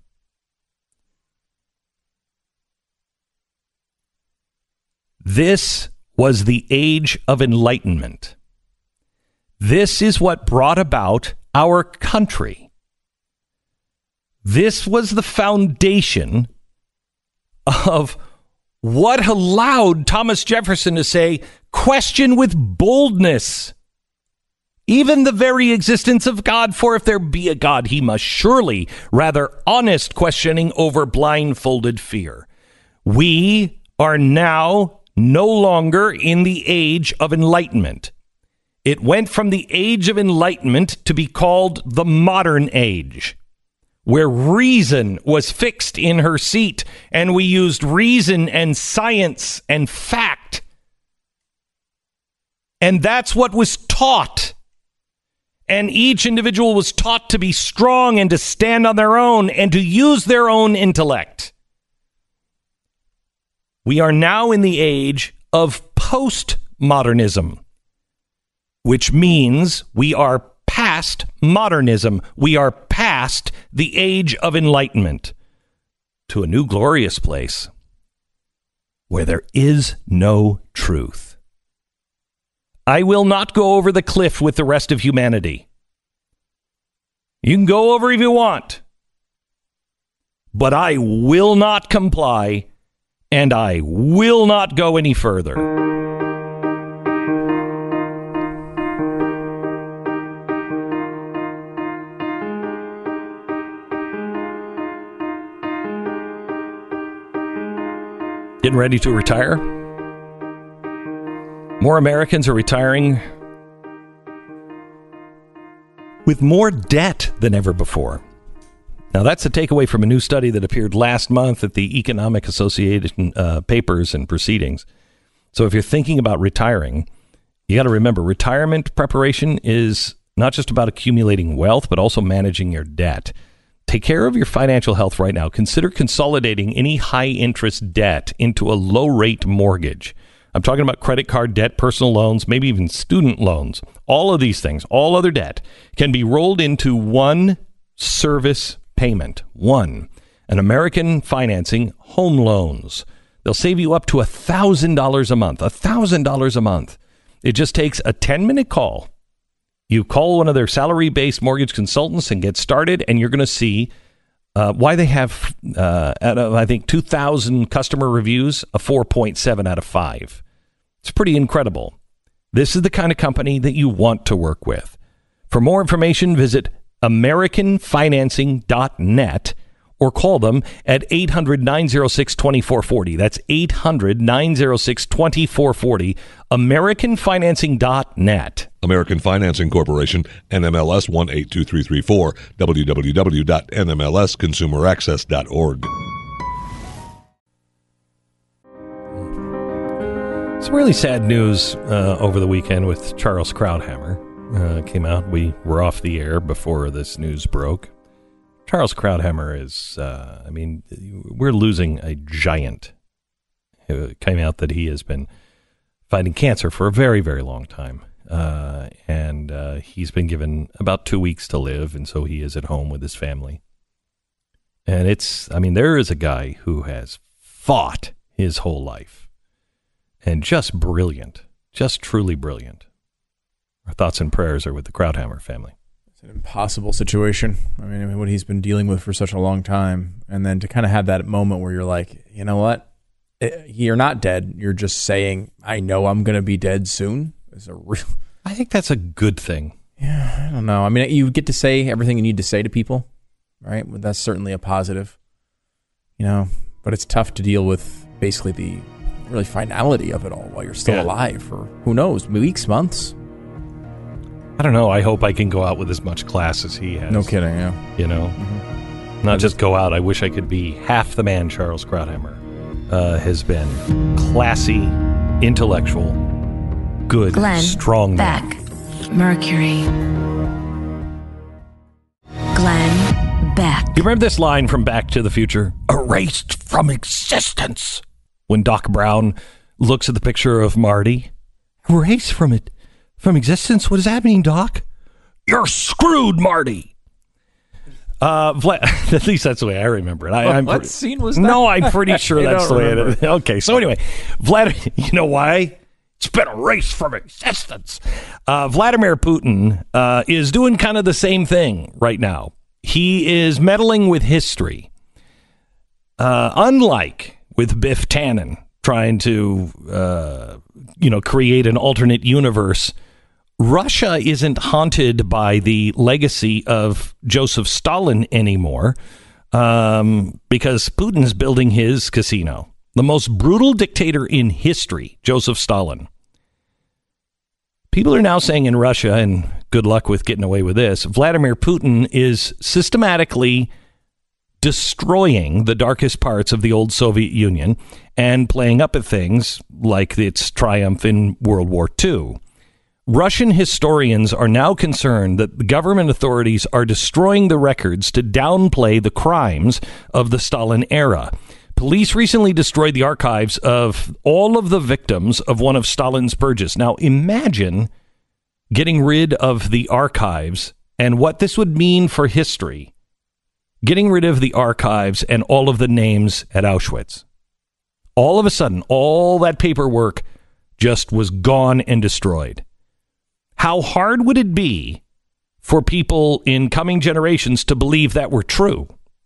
This was the age of enlightenment. This is what brought about our country. This was the foundation of What allowed Thomas Jefferson to say, question with boldness even the very existence of God, for if there be a God, he must surely rather honest questioning over blindfolded fear. We are now no longer in the age of enlightenment. It went from the age of enlightenment to be called the modern age, where reason was fixed in her seat, and we used reason and science and fact. And that's what was taught. And each individual was taught to be strong and to stand on their own and to use their own intellect. We are now in the age of postmodernism, which means we are past modernism. We are past the age of enlightenment to a new glorious place where there is no truth. I will not go over the cliff with the rest of humanity. You can go over if you want, but I will not comply, and I will not go any further. Getting ready to retire? More Americans are retiring with more debt than ever before. Now, that's a takeaway from a new study that appeared last month at the Economic Association uh, papers and proceedings. So if you're thinking about retiring, you got to remember retirement preparation is not just about accumulating wealth, but also managing your debt. Take care of your financial health right now. Consider consolidating any high-interest debt into a low-rate mortgage. I'm talking about credit card debt, personal loans, maybe even student loans. All of these things, all other debt, can be rolled into one service payment. One. An American Financing Home Loans. They'll save you up to one thousand dollars a month. one thousand dollars a month. It just takes a ten-minute call. You call one of their salary-based mortgage consultants and get started, and you're going to see uh, why they have, uh, out of, I think, two thousand customer reviews, a four point seven out of five. It's pretty incredible. This is the kind of company that you want to work with. For more information, visit American Financing dot net or call them at eight hundred, nine oh six, two four four oh. That's eight hundred, nine oh six, two four four oh. American Financing dot net. American Financing Corporation, N M L S one eight two three three four, w w w dot n m l s consumer access dot org. Some really sad news uh, over the weekend with Charles Krauthammer. Uh, came out. We were off the air before this news broke. Charles Krauthammer is, uh, I mean, we're losing a giant. It came out that he has been fighting cancer for a very, very long time. Uh, and uh, he's been given about two weeks to live, and so he is at home with his family. And it's, I mean, there is a guy who has fought his whole life. And just brilliant, just truly brilliant. Our thoughts and prayers are with the Krauthammer family. It's an impossible situation. I mean, I mean, what he's been dealing with for such a long time. And then to kind of have that moment where you're like, you know what? It, you're not dead. You're just saying, I know I'm going to be dead soon. It's a real... I think that's a good thing. Yeah, I don't know. I mean, you get to say everything you need to say to people, right? Well, that's certainly a positive, you know, but it's tough to deal with basically the really finality of it all while you're still yeah. alive for who knows, weeks, months. I don't know. I hope I can go out with as much class as he has. No kidding, yeah. You know, mm-hmm. not just go out. I wish I could be half the man Charles Krauthammer uh, has been. Classy, intellectual, good, Glenn strong Beck, man. Mercury. Glenn Beck. You remember this line from Back to the Future? Erased from existence. When Doc Brown looks at the picture of Marty. Erased from it. From existence? What does that mean, Doc? You're screwed, Marty. Uh, Vla- at least that's the way I remember it. I, what I'm what pre- scene was that? No, I'm pretty sure that's the remember. way it is. Okay, so anyway, Vlad, you know why? It's been erased from existence. Uh, Vladimir Putin uh, is doing kind of the same thing right now. He is meddling with history. Uh, unlike with Biff Tannen, trying to, uh, you know, create an alternate universe. Russia isn't haunted by the legacy of Joseph Stalin anymore um, because Putin's building his casino. The most brutal dictator in history, Joseph Stalin. People are now saying in Russia, and good luck with getting away with this, Vladimir Putin is systematically destroying the darkest parts of the old Soviet Union and playing up at things like its triumph in World War Two. Russian historians are now concerned that the government authorities are destroying the records to downplay the crimes of the Stalin era. Police recently destroyed the archives of all of the victims of one of Stalin's purges. Now, imagine getting rid of the archives and what this would mean for history. Getting rid of the archives and all of the names at Auschwitz. All of a sudden, all that paperwork just was gone and destroyed. How hard would it be for people in coming generations to believe that were true?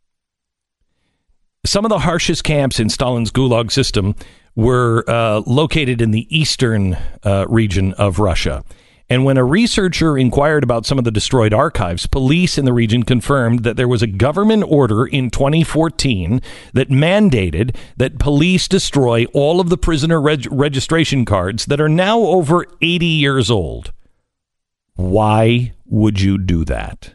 Some of the harshest camps in Stalin's Gulag system were uh, located in the eastern uh, region of Russia. And when a researcher inquired about some of the destroyed archives, police in the region confirmed that there was a government order in twenty fourteen that mandated that police destroy all of the prisoner reg- registration cards that are now over eighty years old. Why would you do that?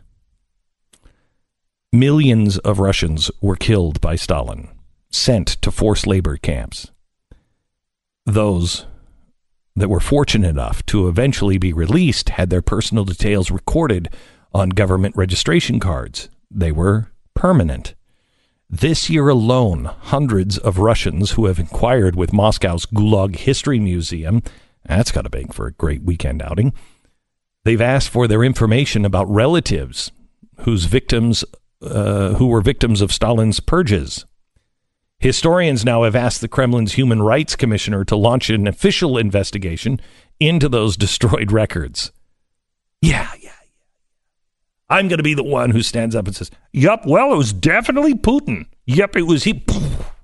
Millions of Russians were killed by Stalin, sent to forced labor camps. Those that were fortunate enough to eventually be released had their personal details recorded on government registration cards. They were permanent. This year alone, hundreds of Russians who have inquired with Moscow's Gulag History Museum, that's got to make for a great weekend outing, they've asked for their information about relatives whose victims Uh, who were victims of Stalin's purges. Historians now have asked the Kremlin's Human Rights Commissioner to launch an official investigation into those destroyed records. Yeah, yeah, yeah. I'm going to be the one who stands up and says, yup, well, it was definitely Putin. Yep, it was he.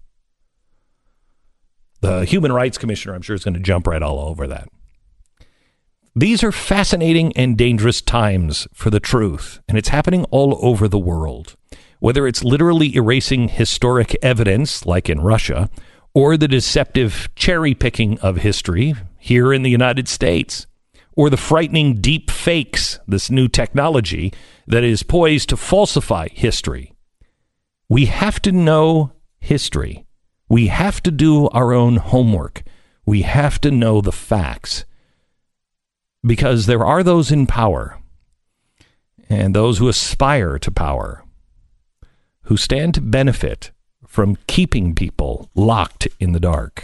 The Human Rights Commissioner, I'm sure, is going to jump right all over that. These are fascinating and dangerous times for the truth, and it's happening all over the world. Whether it's literally erasing historic evidence, like in Russia, or the deceptive cherry-picking of history here in the United States, or the frightening deep fakes, this new technology that is poised to falsify history. We have to know history. We have to do our own homework. We have to know the facts. Because there are those in power and those who aspire to power who stand to benefit from keeping people locked in the dark.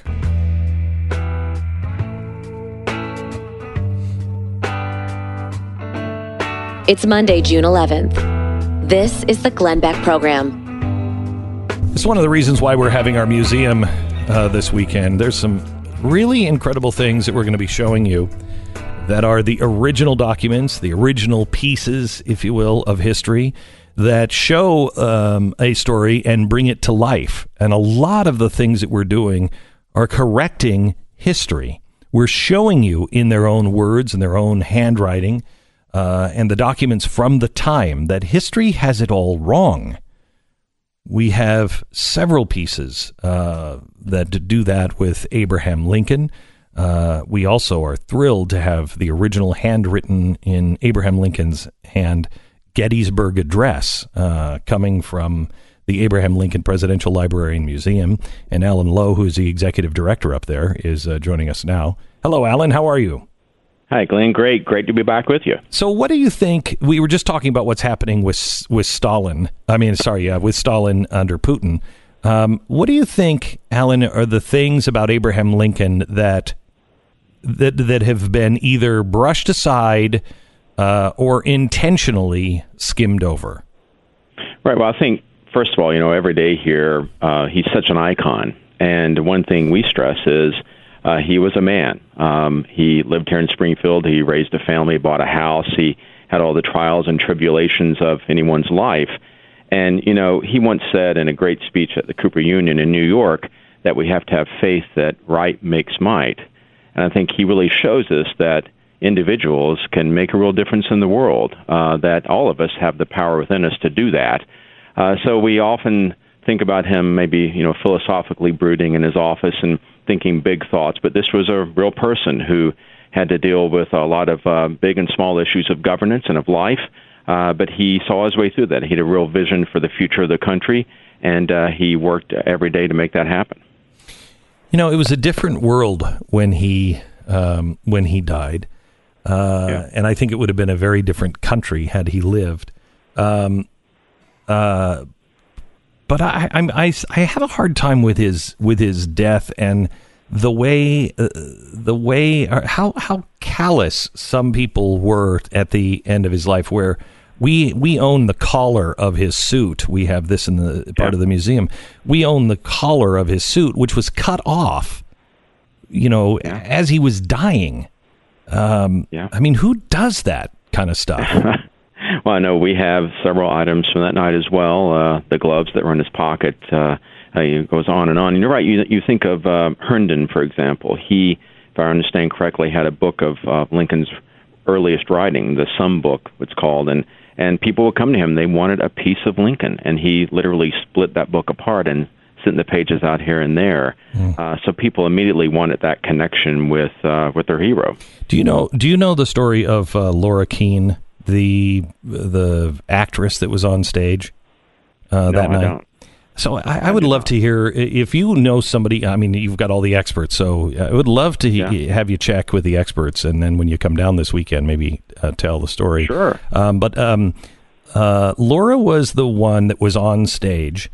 It's Monday, June eleventh. This is the Glenn Beck Program. It's one of the reasons why we're having our museum uh, this weekend. There's some really incredible things that we're going to be showing you that are the original documents, the original pieces, if you will, of history that show um, a story and bring it to life. And a lot of the things that we're doing are correcting history. We're showing you in their own words and their own handwriting uh, and the documents from the time that history has it all wrong. We have several pieces uh, that do that with Abraham Lincoln. Uh, we also are thrilled to have the original handwritten in Abraham Lincoln's hand Gettysburg Address uh, coming from the Abraham Lincoln Presidential Library and Museum. And Alan Lowe, who is the executive director up there, is uh, joining us now. Hello, Alan. How are you? Hi, Glenn. Great. Great to be back with you. So what do you think? We were just talking about what's happening with with Stalin. I mean, sorry, yeah, with Stalin under Putin. Um, what do you think, Alan, are the things about Abraham Lincoln that that that have been either brushed aside uh, or intentionally skimmed over? Right. Well, I think, first of all, you know, every day here, uh, he's such an icon. And one thing we stress is uh, he was a man. Um, he lived here in Springfield. He raised a family, bought a house. He had all the trials and tribulations of anyone's life. And, you know, he once said in a great speech at the Cooper Union in New York that we have to have faith that right makes might. And I think he really shows us that individuals can make a real difference in the world, uh, that all of us have the power within us to do that. Uh, so we often think about him maybe, you know, philosophically brooding in his office and thinking big thoughts, but this was a real person who had to deal with a lot of uh, big and small issues of governance and of life, uh, but he saw his way through that. He had a real vision for the future of the country, and uh, he worked every day to make that happen. You know, it was a different world when he um, when he died, uh, yeah. and I think it would have been a very different country had he lived. Um, uh, but I, I'm, I I have a hard time with his with his death and the way uh, the way uh, how how callous some people were at the end of his life, where we we own the collar of his suit. We have this in the part yeah. of the museum. We own the collar of his suit, which was cut off, you know, yeah. as he was dying. Um, yeah. I mean, who does that kind of stuff? Well, I know we have several items from that night as well. Uh, the gloves that were in his pocket. Uh, it goes on and on. And you're right. You you think of uh, Herndon, for example. He, if I understand correctly, had a book of uh, Lincoln's earliest writing, the Sum Book, it's called, and and people would come to him. They wanted a piece of Lincoln, and he literally split that book apart and sent the pages out here and there. Mm. Uh, so people immediately wanted that connection with uh, with their hero. Do you know? Do you know the story of uh, Laura Keene, the the actress that was on stage uh, no, that I night? Don't. So I, I would love to hear, if you know somebody, I mean, you've got all the experts, so I would love to yeah. he, have you check with the experts, and then when you come down this weekend, maybe uh, tell the story. Sure. Um, but um, uh, Laura was the one that was on stage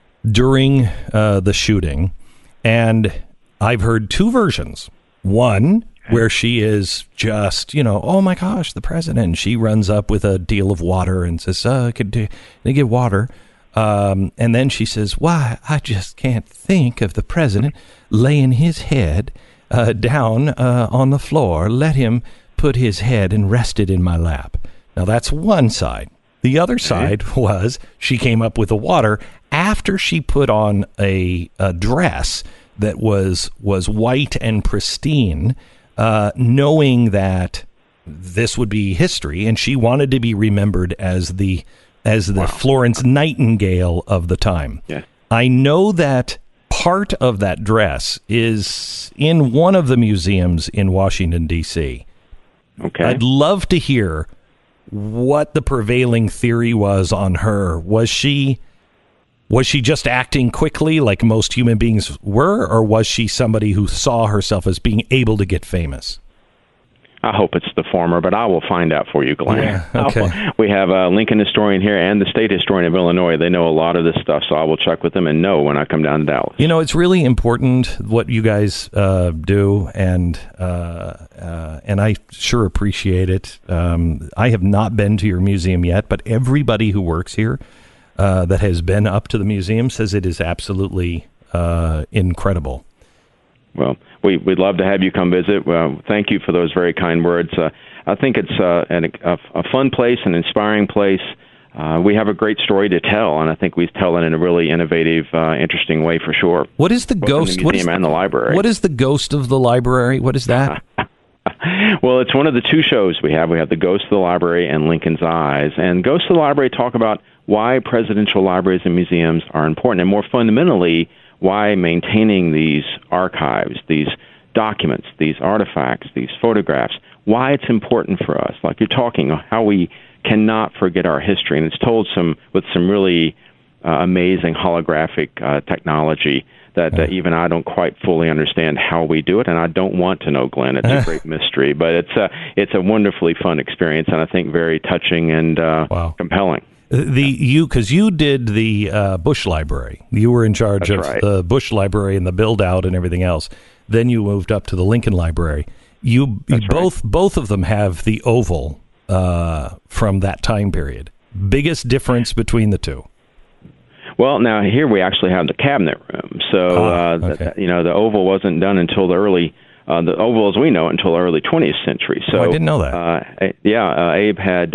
during uh, the shooting, and I've heard two versions. One, where she is just, you know, oh my gosh, the president. And she runs up with a deal of water and says, uh, could they get water? Um, and then she says, why, I just can't think of the president laying his head uh, down uh, on the floor. Let him put his head and rest it in my lap. Now, that's one side. The other side was she came up with the water after she put on a, a dress that was was white and pristine, uh, knowing that this would be history, and she wanted to be remembered as the as the wow. Florence Nightingale of the time. Yeah. I know that part of that dress is in one of the museums in Washington, D C Okay. I'd love to hear what the prevailing theory was on her. Was she was she just acting quickly like most human beings were, or was she somebody who saw herself as being able to get famous? I hope it's the former, but I will find out for you, Glenn. Yeah, okay. We have a Lincoln historian here and the state historian of Illinois. They know a lot of this stuff, so I will check with them and know when I come down to Dallas. You know, it's really important what you guys uh, do, and uh, uh, and I sure appreciate it. Um, I have not been to your museum yet, but everybody who works here uh, that has been up to the museum says it is absolutely uh, incredible. Well, we, we'd love to have you come visit. Well, thank you for those very kind words. Uh, I think it's uh, an, a, a fun place, an inspiring place. Uh, we have a great story to tell, and I think we tell it in a really innovative, uh, interesting way for sure. What is the Both ghost? In the museum what is, and the library. What is the ghost of the library? What is that? Well, it's one of the two shows we have. We have the Ghost of the Library and Lincoln's Eyes. And Ghosts of the Library talk about why presidential libraries and museums are important, and more fundamentally, why maintaining these archives, these documents, these artifacts, these photographs, why it's important for us. Like you're talking, how we cannot forget our history. And it's told some with some really uh, amazing holographic uh, technology that uh, even I don't quite fully understand how we do it, and I don't want to know, Glenn. It's a great mystery, but it's a, it's a wonderfully fun experience, and I think very touching and uh, wow. compelling. The you because you did the uh, Bush Library. You were in charge That's of right. the Bush Library and the build out and everything else. Then you moved up to the Lincoln Library. You, you both right. both of them have the oval uh, from that time period. Biggest difference between the two? Well, now here we actually have the cabinet room. So ah, uh, okay. the, you know the oval wasn't done until the early. Uh, the oval, as we know, until the early twentieth century. So oh, I didn't know that. Uh, yeah, uh, Abe had uh,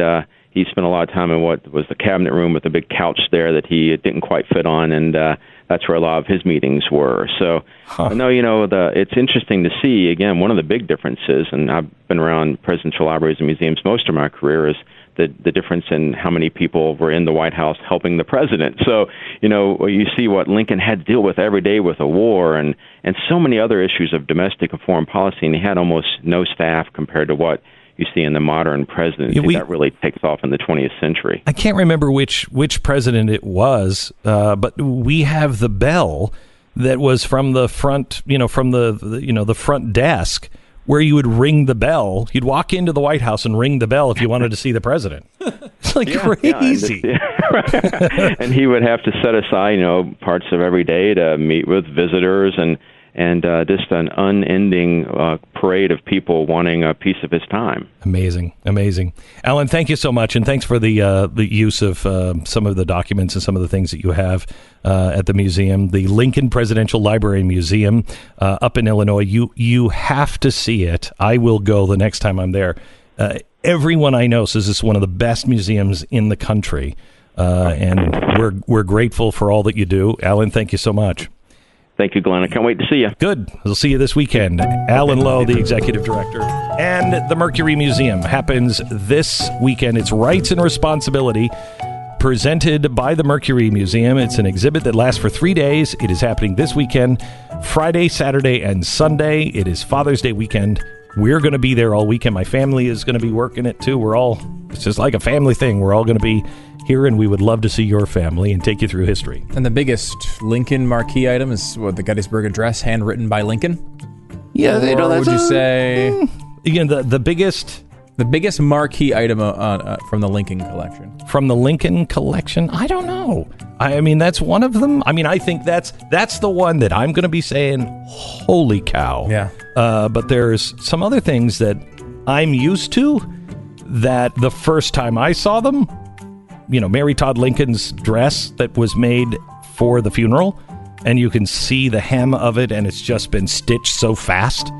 he spent a lot of time in what was the cabinet room with a big couch there that he didn't quite fit on, and uh, that's where a lot of his meetings were. So, huh. no, you know, the, it's interesting to see, again, one of the big differences, and I've been around presidential libraries and museums most of my career, is the, the difference in how many people were in the White House helping the president. So, you know, you see what Lincoln had to deal with every day with a war and, and so many other issues of domestic and foreign policy, and he had almost no staff compared to what you see in the modern presidency. Yeah, we, that really takes off in the twentieth century. I can't remember which which president it was, uh, but we have the bell that was from the front, you know, from the, the you know the front desk where you would ring the bell. You'd walk into the White House and ring the bell if you wanted to see the president. It's like yeah, crazy. Yeah, and, yeah. And he would have to set aside, you know, parts of every day to meet with visitors and. And uh, just an unending uh, parade of people wanting a piece of his time. Amazing, amazing. Alan, thank you so much, and thanks for the uh, the use of uh, some of the documents and some of the things that you have uh, at the museum, the Lincoln Presidential Library and Museum uh, up in Illinois. You you have to see it. I will go the next time I'm there. Uh, everyone I know says it's one of the best museums in the country, uh, and we're we're grateful for all that you do. Alan, thank you so much. Thank you, Glenn. I can't wait to see you. Good. We'll see you this weekend. Alan Lowe, the executive director. And the Mercury Museum happens this weekend. It's Rights and Responsibility, presented by the Mercury Museum. It's an exhibit that lasts for three days. It is happening this weekend, Friday, Saturday, and Sunday. It is Father's Day weekend. We're going to be there all weekend. My family is going to be working it, too. We're all, it's just like a family thing. We're all going to be here, and we would love to see your family and take you through history. And the biggest Lincoln marquee item is what, the Gettysburg Address, handwritten by Lincoln? Yeah, or they know that's would you a, say mm, again the the biggest the biggest marquee item uh, uh, from the Lincoln collection? From the Lincoln collection, I don't know. I, I mean, that's one of them. I mean, I think that's that's the one that I'm going to be saying, "Holy cow!" Yeah. Uh, but there's some other things that I'm used to that the first time I saw them. You know, Mary Todd Lincoln's dress that was made for the funeral, and you can see the hem of it, and it's just been stitched so fast.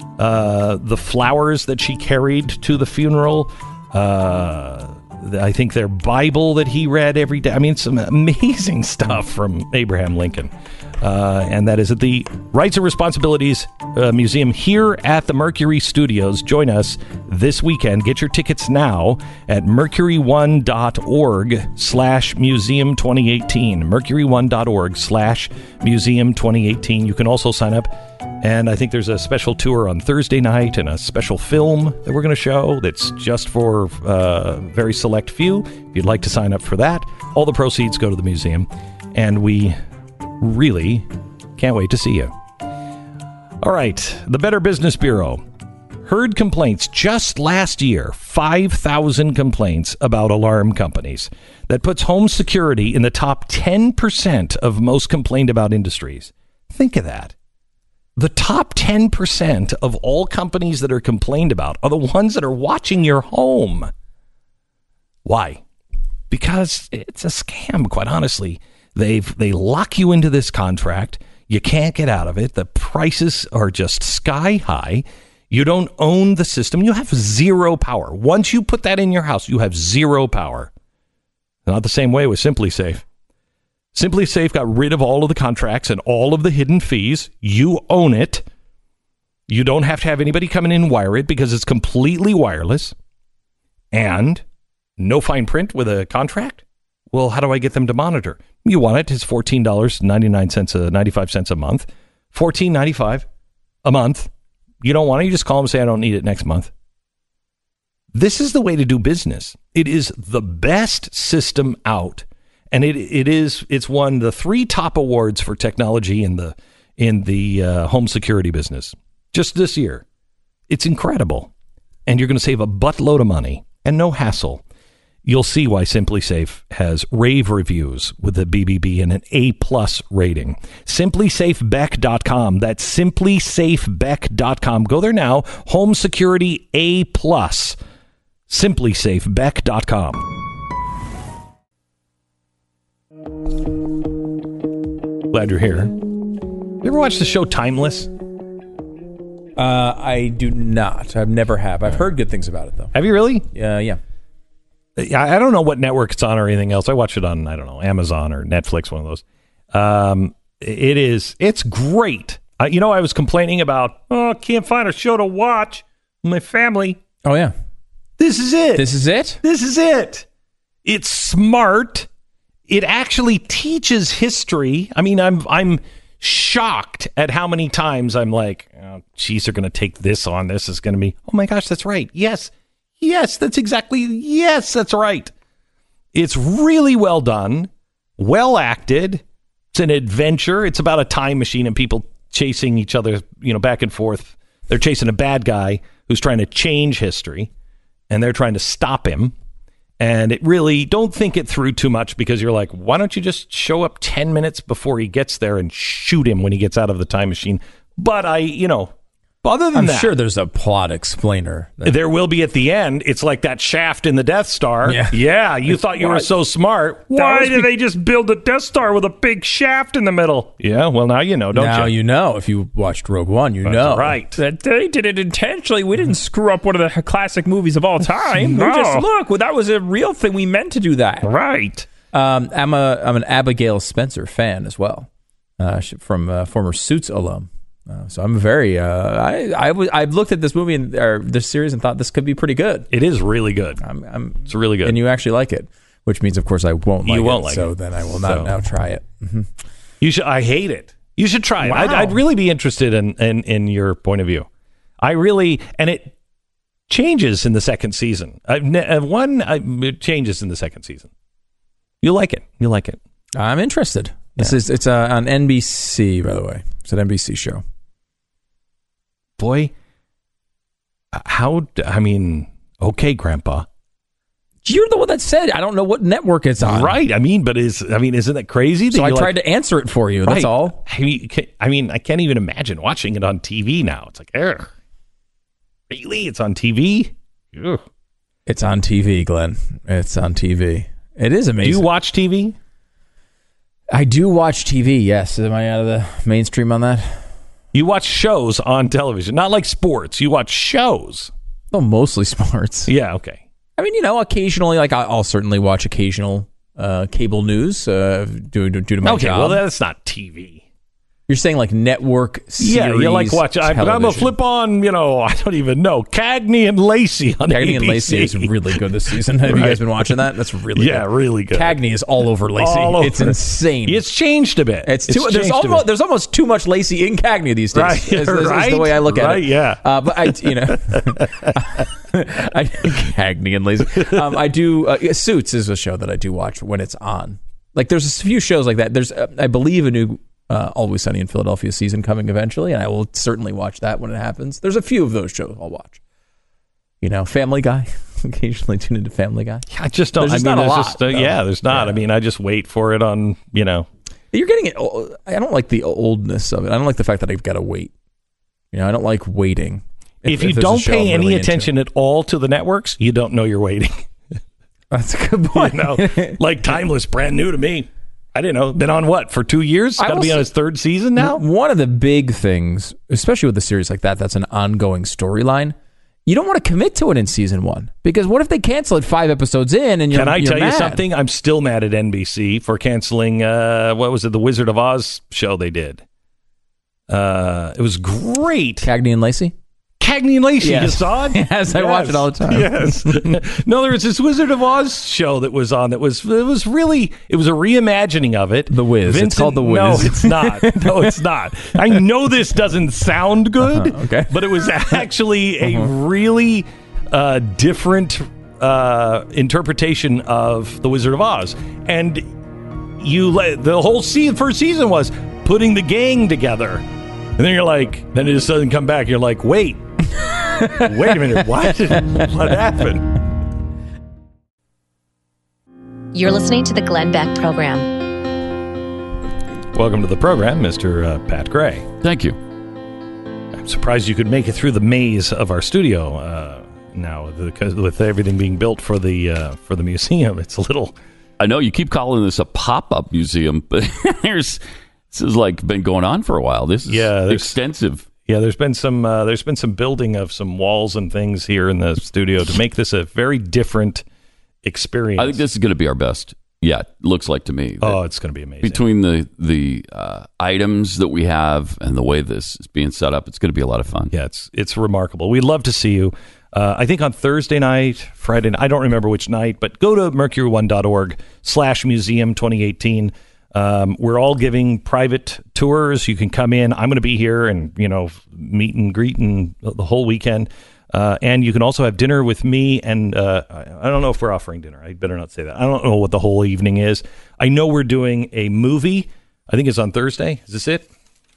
Uh, the flowers that she carried to the funeral, uh, I think their Bible that he read every day. I mean, some amazing stuff from Abraham Lincoln. Uh, and that is at the Rights and Responsibilities uh, Museum here at the Mercury Studios. Join us this weekend. Get your tickets now at mercury one dot org slash museum twenty eighteen. mercury one dot org slash museum twenty eighteen. You can also sign up, and I think there's a special tour on Thursday night and a special film that we're going to show that's just for a uh, very select few. If you'd like to sign up for that, all the proceeds go to the museum, and we really can't wait to see you. All right, the Better Business Bureau heard complaints just last year, five thousand complaints about alarm companies. That puts home security in the top ten percent of most complained about industries. Think of that. The top ten percent of all companies that are complained about are the ones that are watching your home. Why? Because it's a scam, quite honestly. They've they lock you into this contract. You can't get out of it. The prices are just sky high. You don't own the system. You have zero power. Once you put that in your house, you have zero power. Not the same way with SimpliSafe. SimpliSafe got rid of all of the contracts and all of the hidden fees. You own it. You don't have to have anybody come in and wire it because it's completely wireless. And no fine print with a contract. Well, how do I get them to monitor? You want it? It's fourteen dollars and ninety-nine cents, uh, ninety-five cents a month. fourteen ninety-five a month. You don't want it? You just call them and say, I don't need it next month. This is the way to do business. It is the best system out. And it it is it's won the three top awards for technology in the in the uh, home security business just this year. It's incredible. And you're going to save a buttload of money and no hassle. You'll see why SimpliSafe has rave reviews with the B B B and an A-plus rating. simply safe beck dot com. That's simply safe beck dot com. Go there now. Home security A-plus. simply safe beck dot com. Glad you're here. You ever watch the show Timeless? Uh, I do not. I've never have. I've heard good things about it, though. Have you really? Uh, yeah. I don't know what network it's on or anything else. I watch it on, I don't know, Amazon or Netflix, one of those. Um, it is, it's great. Uh, you know, I was complaining about, oh, I can't find a show to watch with my family. Oh, yeah. This is it. This is it? This is it. It's smart. It actually teaches history. I mean, I'm I'm shocked at how many times I'm like, oh, geez, they're going to take this on. This is going to be, oh my gosh, that's right. Yes. Yes, that's exactly, yes, that's right. It's really well done, well acted. It's an adventure. It's about a time machine and people chasing each other, you know, back and forth. They're chasing a bad guy who's trying to change history, and they're trying to stop him. And it really, don't think it through too much, because you're like, why don't you just show up ten minutes before he gets there and shoot him when he gets out of the time machine? But I, you know, other than I'm that, sure there's a plot explainer. That- there will be at the end. It's like that shaft in the Death Star. Yeah, yeah you thought you were so smart. Why did they just build a Death Star with a big shaft in the middle? Yeah, well, now you know, don't now you? you know. If you watched Rogue One, you That's know. right. That they did it intentionally. We didn't screw up one of the classic movies of all time. No. We just, look, well, that was a real thing. We meant to do that. Right. Um, I'm a I'm an Abigail Spencer fan as well, uh, she- from uh, former Suits alum. Uh, so I'm very. Uh, I I w- I've looked at this movie and or this series and thought this could be pretty good. It is really good. I'm, I'm, it's really good, and you actually like it, which means, of course, I won't. Like You won't it, like so it. then I will not So- now try it. Mm-hmm. You should. I hate it. You should try it. Wow. I'd, I'd really be interested in, in in your point of view. I really, and it changes in the second season. Uh, ne- uh, one uh, it changes in the second season. You like it. You like it. I'm interested. This is it's uh, on N B C, by the way. It's an N B C show. Boy, how? d- I mean, okay, Grandpa. You're the one that said I don't know what network it's on. Right. I mean, but is I mean, isn't that crazy? That So I you tried like, to answer it for you. That's Right. all. I mean, ca- I mean, I can't even imagine watching it on T V now. It's like, ugh. Really? It's on T V? Ugh. It's on T V, Glenn. It's on T V. It is Do amazing. you watch T V? I do watch T V, yes. Am I out of the mainstream on that? You watch shows on television, not like sports. You watch shows. Oh, mostly sports. Yeah, okay. I mean, you know, occasionally, like I- I'll certainly watch occasional uh, cable news uh, due, due to my okay, job. well, that's not T V. You're saying like network series. Yeah, you like watch. I, but I'm a flip on. You know, I don't even know Cagney and Lacey on Cagney A B C. and Lacey is really good this season. Have you Right. guys been watching that? That's really Yeah, good. really good. Cagney is all over Lacey. All over. It's insane. It's changed a bit. It's It's too. There's changed a almost bit. there's almost too much Lacey in Cagney these days. Right, is, is- is right, the way I look at right, it. yeah. Uh, but I, you know, I Cagney and Lacey. Um, I do. Uh, Suits is a show that I do watch when it's on. Like there's a few shows like that. There's, uh, I believe, a new uh, Always Sunny in Philadelphia season coming eventually, and I will certainly watch that when it happens. There's a few of those shows I'll watch. You know, Family Guy. Occasionally tune into Family Guy. I just don't. There's just I mean, not a there's lot, just uh, though. yeah, there's not. I mean, I just wait for it on. You know, You're getting it. I don't like the oldness of it. I don't like the fact that I've got to wait. You know, I don't like waiting. if, you there's a don't show pay I'm any really into. attention at all to the networks, you don't know you're waiting. That's a good point. You know, like Timeless, brand new to me. I didn't know. Been on what for two years? I Got to will be on say- his third season now. One of the big things, especially with a series like that, that's an ongoing storyline. You don't want to commit to it in season one because what if they cancel it five episodes in and you're Can I you're tell you mad? something? I'm still mad at N B C for canceling. Uh, what was it? The Wizard of Oz show they did. Uh, it was great. Cagney and Lacey. Cagney and Lacey, Yes. you saw it? Yes, I watch it all the time. Yes. No, there was this Wizard of Oz show that was on that was it was really it was a reimagining of it. The Wiz. It's called The Wiz. No, it's not. No, it's not. I know this doesn't sound good, Uh-huh, okay. but it was actually a really uh, different uh, interpretation of The Wizard of Oz. And you let the whole se- first season was putting the gang together. And then you're like, then it just doesn't come back. You're like, wait, wait a minute, what? What happened? You're listening to the Glenn Beck Program. Welcome to the program, Mister Uh, Pat Gray. Thank you. I'm surprised you could make it through the maze of our studio uh, now, because with everything being built for the uh, for the museum. It's a little. I know you keep calling this a pop-up museum, but there's this has like been going on for a while. This is Yeah, there's- extensive. Yeah, there's been some uh, there's been some building of some walls and things here in the studio to make this a very different experience. I think this is going to be our best. Yeah, looks like to me. Oh, it's going to be amazing. Between the the uh, items that we have and the way this is being set up, it's going to be a lot of fun. Yeah, it's it's remarkable. We'd love to see you. Uh, I think on Thursday night, Friday night, I don't remember which night, but go to mercury one dot org slash museum twenty eighteen. Um, we're all giving private tours. You can come in. I'm going to be here and, you know, meet and greet and the whole weekend. Uh, and you can also have dinner with me. And uh, I don't know if we're offering dinner. I better not say that. I don't know what the whole evening is. I know we're doing a movie. I think it's on Thursday. Is this it?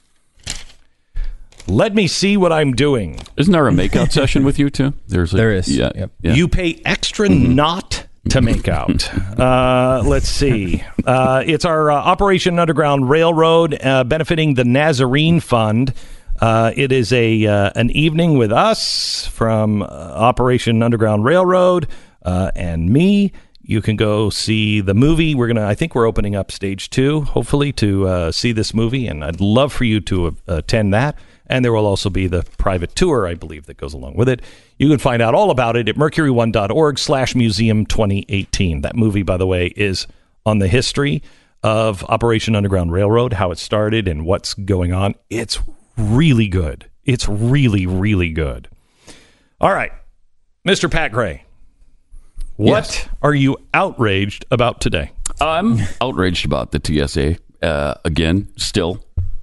Let me see what I'm doing. Isn't there a makeout session with you too? There's a, there is. Yeah, yep. yeah. You pay extra mm-hmm. not to make out. Uh, let's see. Uh, it's our uh, Operation Underground Railroad uh, benefiting the Nazarene Fund. Uh, it is a uh, an evening with us from uh, Operation Underground Railroad uh, and me. You can go see the movie. We're gonna. I think we're opening up stage two, hopefully, to uh, see this movie, and I'd love for you to uh, attend that. And there will also be the private tour, I believe, that goes along with it. You can find out all about it at mercury one dot org slash museum twenty eighteen. That movie, by the way, is on the history of Operation Underground Railroad, how it started and what's going on. It's really good. It's really, really good. All right. Mister Pat Gray, what yes. are you outraged about today? I'm outraged about the T S A uh, again, still,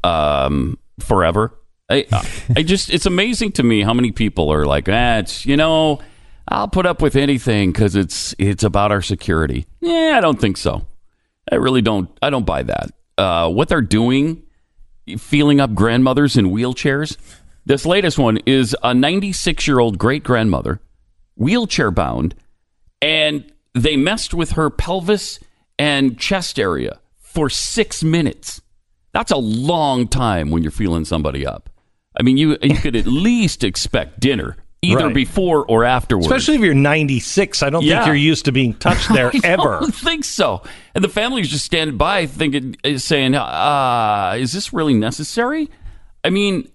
um, forever. I, I just, it's amazing to me how many people are like, ah, it's, you know, I'll put up with anything because it's, it's about our security. Yeah, I don't think so. I really don't, I don't buy that. Uh, what they're doing, feeling up grandmothers in wheelchairs. This latest one is a ninety-six-year-old great-grandmother, wheelchair-bound, and they messed with her pelvis and chest area for six minutes. That's a long time when you're feeling somebody up. I mean, you you could at least expect dinner, either right. before or afterwards. Especially if you're ninety-six. I don't yeah. think you're used to being touched there I ever. I don't think so. And the family's just standing by thinking, saying, uh, is this really necessary? I mean,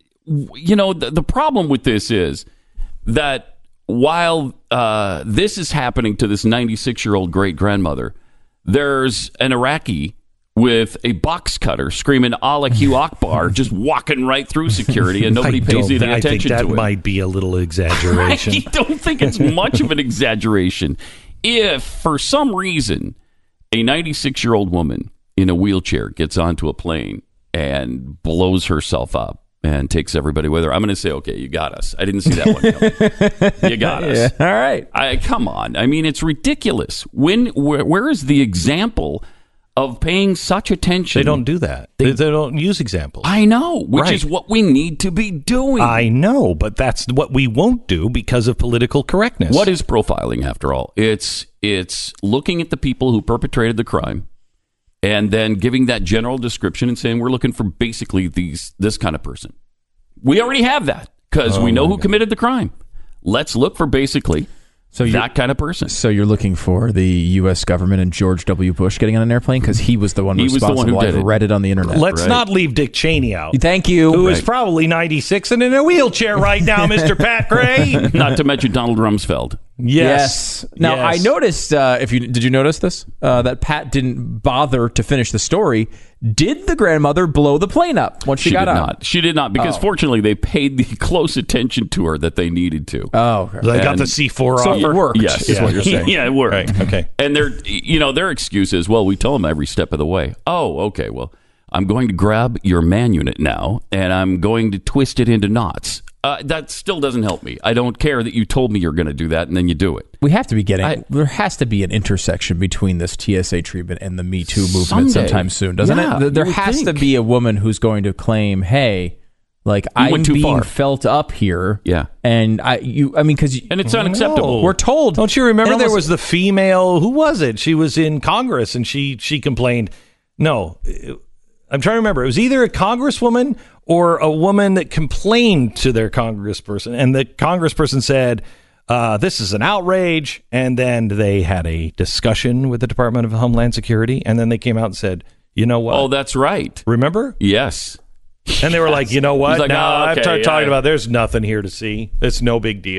you know, the, the problem with this is that while uh, this is happening to this ninety-six-year-old great-grandmother, there's an Iraqi with a box cutter screaming Allah Q Akbar, just walking right through security, and nobody pays any attention to it. I think that might be a little exaggeration. I don't think it's much of an exaggeration. If, for some reason, a ninety-six-year-old woman in a wheelchair gets onto a plane and blows herself up and takes everybody with her, I'm going to say, okay, you got us. I didn't see that one coming. You got us. Yeah, all right. I, come on. I mean, it's ridiculous. When where, where is the example of paying such attention? They don't do that. They, they don't use examples. I know, which right. is what we need to be doing. I know, but that's what we won't do because of political correctness. What is profiling, after all? It's it's looking at the people who perpetrated the crime and then giving that general description and saying, we're looking for basically these this kind of person. We already have that because oh we know who God. committed the crime. Let's look for basically So that kind of person. So you're looking for the U S government and George W. Bush getting on an airplane because he was the one he responsible. Was the one who did I it. read it on the internet. Let's right? not leave Dick Cheney out. Thank you. Who right. is probably ninety-six and in a wheelchair right now, Mister Pat Gray. Not to mention Donald Rumsfeld. Yes. yes. Now yes. I noticed. Uh, if you did, you notice this? Uh, that Pat didn't bother to finish the story. Did the grandmother blow the plane up once she, she got did out? Not. She did not, because oh. fortunately they paid the close attention to her that they needed to. Oh, okay. They got the C four so offer. It worked. Yes, is yeah. what you're saying. Yeah, it worked. Right. Okay. And their, you know, their excuse is, well, we tell them every step of the way. Oh, okay. Well, I'm going to grab your man unit now, and I'm going to twist it into knots. Uh, that still doesn't help me. I don't care that you told me you're going to do that, and then you do it. We have to be getting. I, there has to be an intersection between this T S A treatment and the Me Too movement someday. sometime soon, doesn't yeah, it? There has think. to be a woman who's going to claim, "Hey, like I'm being far. felt up here." Yeah, and I, you, I mean, because and it's unacceptable. No, we're told. Don't you remember almost, there was the female? Who was it? She was in Congress and she she complained. No, I'm trying to remember. It was either a congresswoman or a woman that complained to their congressperson, and the congressperson said, uh, this is an outrage, and then they had a discussion with the Department of Homeland Security, and then they came out and said, you know what? Oh, that's right. Remember? Yes. And they were like, you know what? Like, now oh, okay, I've started yeah. talking about there's nothing here to see. It's no big deal.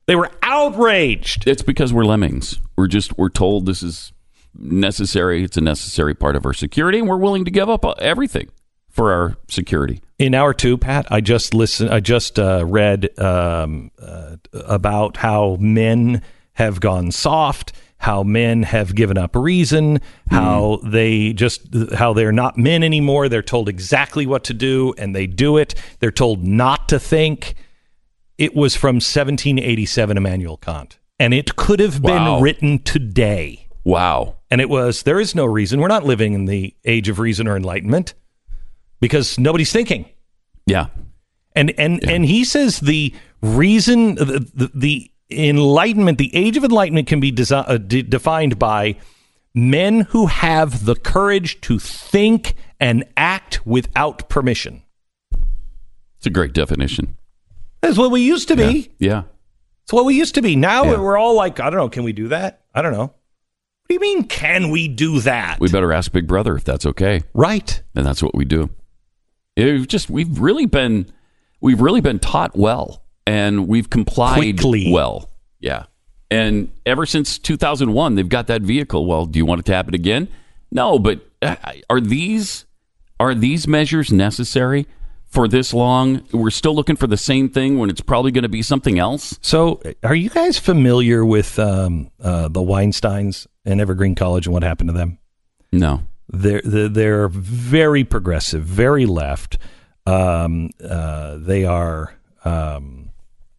They were outraged. It's because we're lemmings. We're just we're told this is necessary. It's a necessary part of our security, and we're willing to give up everything for our security. In hour two, Pat, I just listened. I just uh, read um, uh, about how men have gone soft, how men have given up reason, how mm. they just how they're not men anymore. They're told exactly what to do, and they do it. They're told not to think. It was from seventeen eighty-seven, Immanuel Kant, and it could have been Wow. written today. Wow. And it was, there is no reason. We're not living in the age of reason or enlightenment because nobody's thinking. Yeah. And and yeah. and he says the reason, the, the, the enlightenment, the age of enlightenment can be desi- uh, de- defined by men who have the courage to think and act without permission. It's a great definition. That's what we used to be. Yeah. yeah. It's what we used to be. Now Yeah. we're all like, I don't know, can we do that? I don't know. What do you mean, can we do that? We better ask Big Brother if that's okay. Right. And that's what we do. It just we've really been we've really been taught well, and we've complied Quickly. well. Yeah. And ever since two thousand one, they've got that vehicle. Well, do you want to tap it again? No, but uh, are these are these measures necessary for this long? We're still looking for the same thing when it's probably going to be something else. So, are you guys familiar with um, uh, the Weinsteins and Evergreen College and what happened to them? No. They're they're, they're very progressive, very left. Um, uh, they are. Um,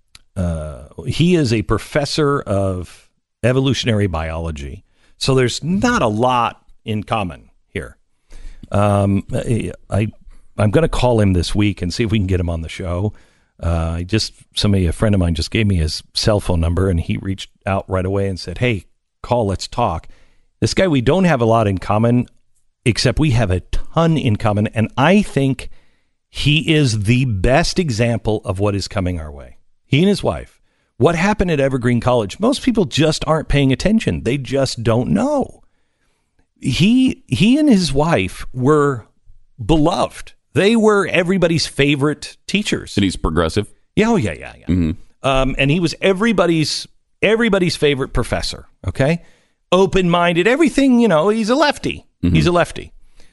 uh, he is a professor of evolutionary biology, so there's not a lot in common here. Um, I I'm going to call him this week and see if we can get him on the show. Uh, I just somebody a friend of mine just gave me his cell phone number, and he reached out right away and said, "Hey, call, let's talk." This guy, we don't have a lot in common, except we have a ton in common, and I think he is the best example of what is coming our way. He and his wife. What happened at Evergreen College? Most people just aren't paying attention. They just don't know. He he and his wife were beloved. They were everybody's favorite teachers. And he's progressive? Yeah, oh yeah, yeah, yeah. Mm-hmm. Um, and he was everybody's everybody's favorite professor. Okay, open-minded, everything. You know, he's a lefty. Mm-hmm. He's a lefty.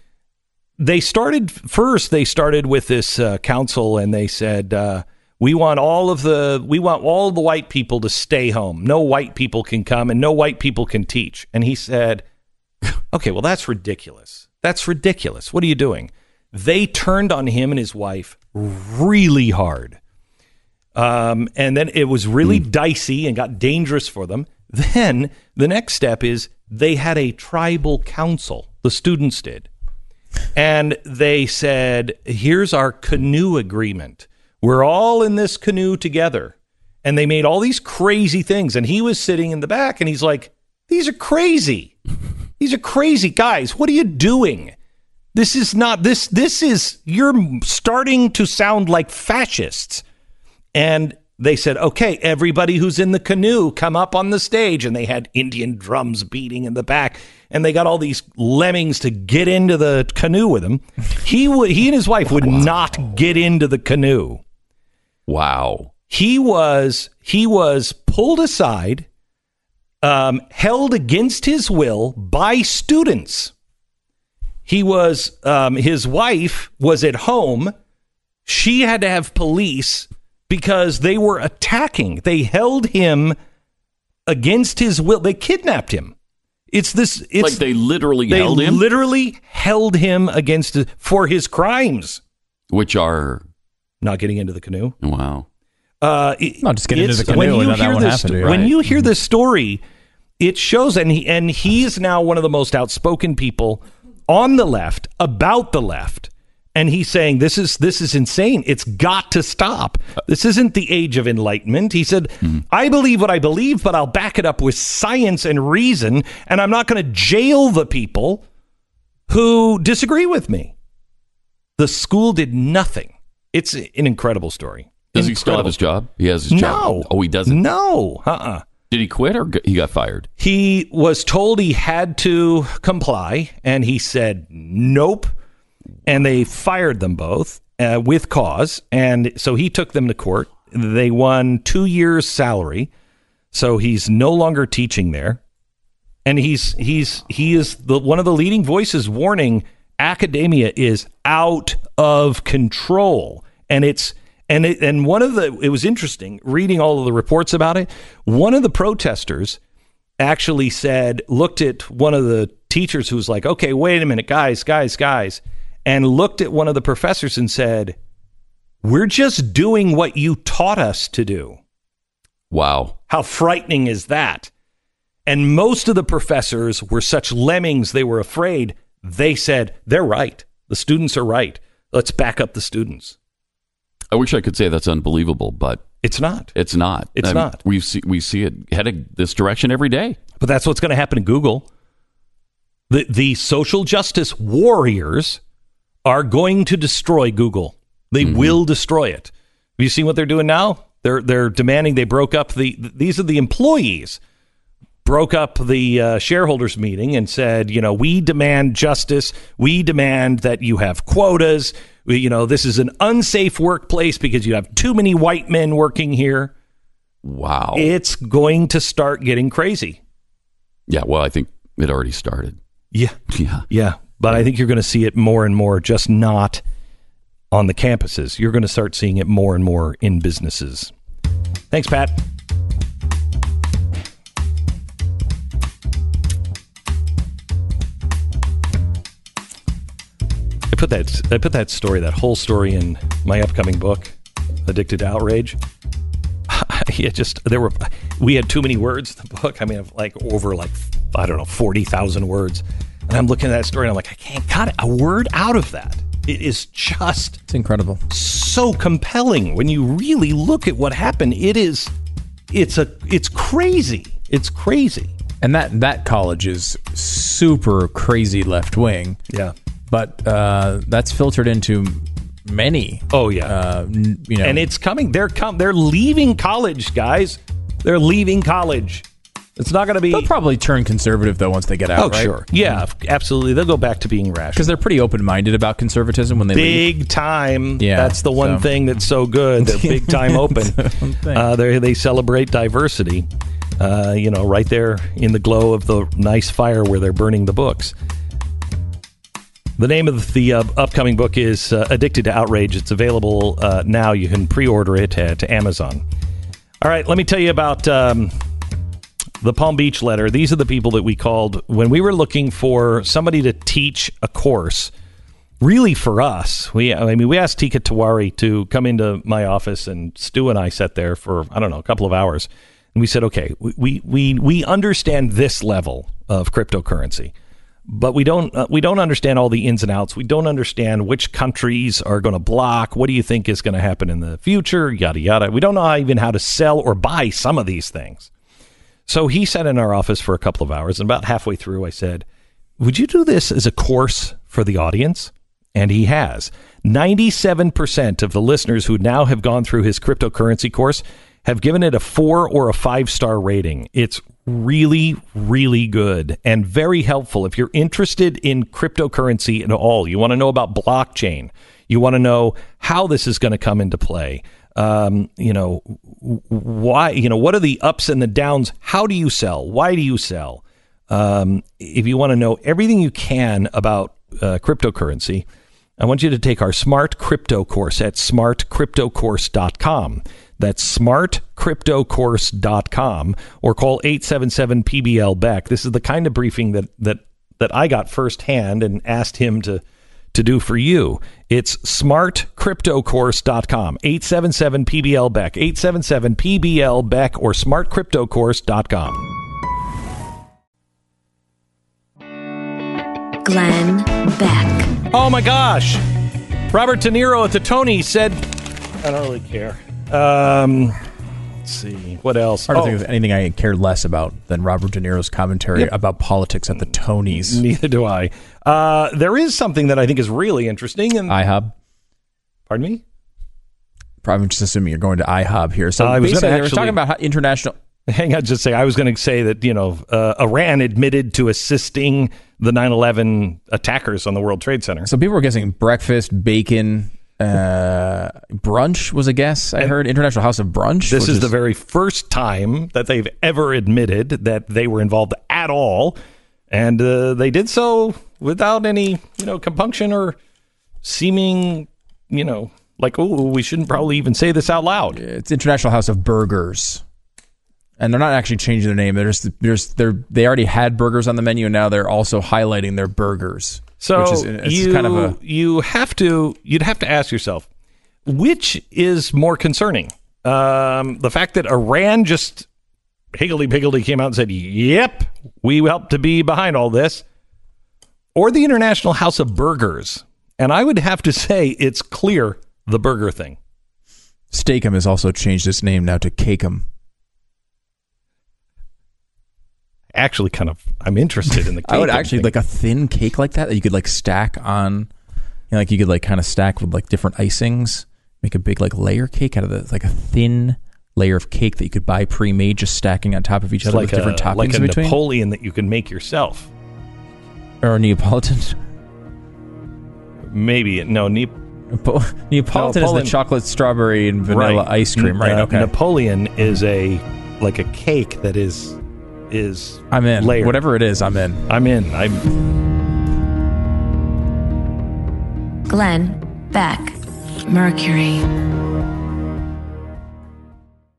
They started first. They started with this uh, council, and they said, uh, "We want all of the we want all the white people to stay home. No white people can come, and no white people can teach." And he said, "Okay, well, that's ridiculous. That's ridiculous. What are you doing?" They turned on him and his wife really hard. Um, and then it was really mm. dicey and got dangerous for them. Then the next step is they had a tribal council. The students did. And they said, here's our canoe agreement. We're all in this canoe together. And they made all these crazy things. And he was sitting in the back and he's like, these are crazy. These are crazy guys. What are you doing? This is not, this, this is, you're starting to sound like fascists. And they said, okay, everybody who's in the canoe, come up on the stage. And they had Indian drums beating in the back. And they got all these lemmings to get into the canoe with him. He would, he and his wife would wow. not get into the canoe. Wow. He was, he was pulled aside, um, held against his will by students. He was, um, his wife was at home. She had to have police because they were attacking. They held him against his will. They kidnapped him. It's this. It's like they literally they held him? literally held him against for his crimes. Which are? Not getting into the canoe. Wow. Uh, it, Not just getting into the canoe. When you and hear that this, happened to you. when Right. you hear this story, it shows, and he and he's now one of the most outspoken people on the left about the left, and he's saying this is this is insane. It's got to stop. This isn't the age of enlightenment. He said, mm-hmm. I believe what I believe, but I'll back it up with science and reason, and I'm not going to jail the people who disagree with me. The school did nothing. It's an incredible story. Does incredible. he still have his job? He has his job. No. Oh, he doesn't? No. Uh-uh. Did he quit or he got fired? He was told he had to comply, and he said nope, and they fired them both uh, with cause, and so he took them to court. They won two years' salary, So he's no longer teaching there. And he's he's he is the one of the leading voices warning academia is out of control. And it's and it, and one of the it was interesting reading all of the reports about it. One of the protesters actually said, looked at one of the teachers who was like, okay, wait a minute, guys, guys, guys, and looked at one of the professors and said, we're just doing what you taught us to do. Wow. How frightening is that? And most of the professors were such lemmings, they were afraid. They said, they're right. The students are right. Let's back up the students. I wish I could say that's unbelievable, but it's not. It's not. It's I mean, not. We see we see it heading this direction every day. But that's what's going to happen to Google. The the social justice warriors are going to destroy Google. They mm-hmm. will destroy it. Have you seen what they're doing now? They're they're demanding they broke up the. These are the employees broke up the uh, shareholders meeting and said, you know, we demand justice. We demand that you have quotas. We, you know, this is an unsafe workplace because you have too many white men working here. Wow. It's going to start getting crazy. Yeah, well, I think it already started. Yeah. Yeah. Yeah. But I think you're going to see it more and more, just not on the campuses. You're going to start seeing it more and more in businesses. Thanks, Pat. I put that I put that story, that whole story in my upcoming book, Addicted to Outrage. Yeah, just there were we had too many words in the book. I mean, like over like I don't know forty thousand words, and I'm looking at that story and I'm like, I can't cut a word out of that. It is just it's incredible, so compelling when you really look at what happened. It is, it's a, it's crazy. It's crazy. And that that college is super crazy left wing. Yeah. But uh, that's filtered into many. Oh yeah, uh, n- you know, and it's coming. They're com- They're leaving college, guys. They're leaving college. It's not going to be. They'll probably turn conservative though once they get out. Oh right? sure, yeah, absolutely. They'll go back to being rational because they're pretty open minded about conservatism when they big leave. time. Yeah, that's the one so. thing that's so good. They're big time open. uh, they they celebrate diversity. Uh, you know, right there in the glow of the nice fire where they're burning the books. The name of the uh, upcoming book is uh, Addicted to Outrage. It's available uh, now. You can pre-order it at Amazon. All right, let me tell you about um, the Palm Beach letter. These are the people that we called when we were looking for somebody to teach a course. Really, for us, we I mean, we asked Tika Tawari to come into my office, and Stu and I sat there for I don't know a couple of hours, and we said, okay, we we we understand this level of cryptocurrency. But we don't uh, we don't understand all the ins and outs. We don't understand which countries are going to block. What do you think is going to happen in the future? Yada, yada. We don't know even how to sell or buy some of these things. So he sat in our office for a couple of hours, and about halfway through I said, would you do this as a course for the audience? And he has. ninety-seven percent of the listeners who now have gone through his cryptocurrency course have given it a four or a five-star rating. It's really, really good and very helpful. If you're interested in cryptocurrency at all, you want to know about blockchain, you want to know how this is going to come into play, um, you know, why, you know, what are the ups and the downs? How do you sell? Why do you sell? Um, if you want to know everything you can about uh, cryptocurrency, I want you to take our Smart Crypto course at smart crypto course dot com. That's smart crypto course dot com, or call eight seven seven P B L Beck. This is the kind of briefing that that that I got firsthand and asked him to to do for you. It's smart crypto course dot com, eight seven seven P B L Beck, eight seven seven P B L Beck, or smart crypto course dot com. Glenn Beck. Oh my gosh. Robert De Niro at the Tonys said, I don't really care. Um, let's see. What else? Hard to oh. think of anything I care less about than Robert De Niro's commentary Yep. about politics at the Tonys. Neither do I. Uh, there is something that I think is really interesting. And IHOB. Pardon me? Probably just assuming you're going to IHOB here. So Uh, I was basically, gonna they were actually- talking about how international. Hang on, just say I was going to say that, you know, uh, Iran admitted to assisting the nine eleven attackers on the World Trade Center. So people were guessing breakfast, bacon, Uh, brunch was a guess. I heard International House of Brunch. This is, is the very first time that they've ever admitted that they were involved at all, and uh, they did so without any, you know, compunction or seeming, you know, like, oh, we shouldn't probably even say this out loud. It's International House of Burgers, and they're not actually changing their name. They're just, they're just, they're they already had burgers on the menu, and now they're also highlighting their burgers. So which is, it's you kind of a, you have to you'd have to ask yourself, which is more concerning? Um, the fact that Iran just higgledy-piggledy came out and said, "Yep, we helped to be behind all this," or the International House of Burgers? And I would have to say it's clear the burger thing. Steakum has also changed its name now to Cake'em. Actually, kind of, I'm interested in the cake. I would actually thing. like a thin cake like that that you could like stack on, you know, like you could like kind of stack with like different icings, make a big like layer cake out of the like a thin layer of cake that you could buy pre-made, just stacking on top of each It's other like with different a, toppings like a in between. Napoleon that you can make yourself, or a Neapolitan. Maybe no ne- Neapolitan, Neapolitan is the chocolate, strawberry, and vanilla right. ice cream, right? Uh, Okay. Napoleon is a like a cake that is is I'm in. layered. Whatever it is, I'm in. I'm in. I'm. Glenn Beck, Mercury.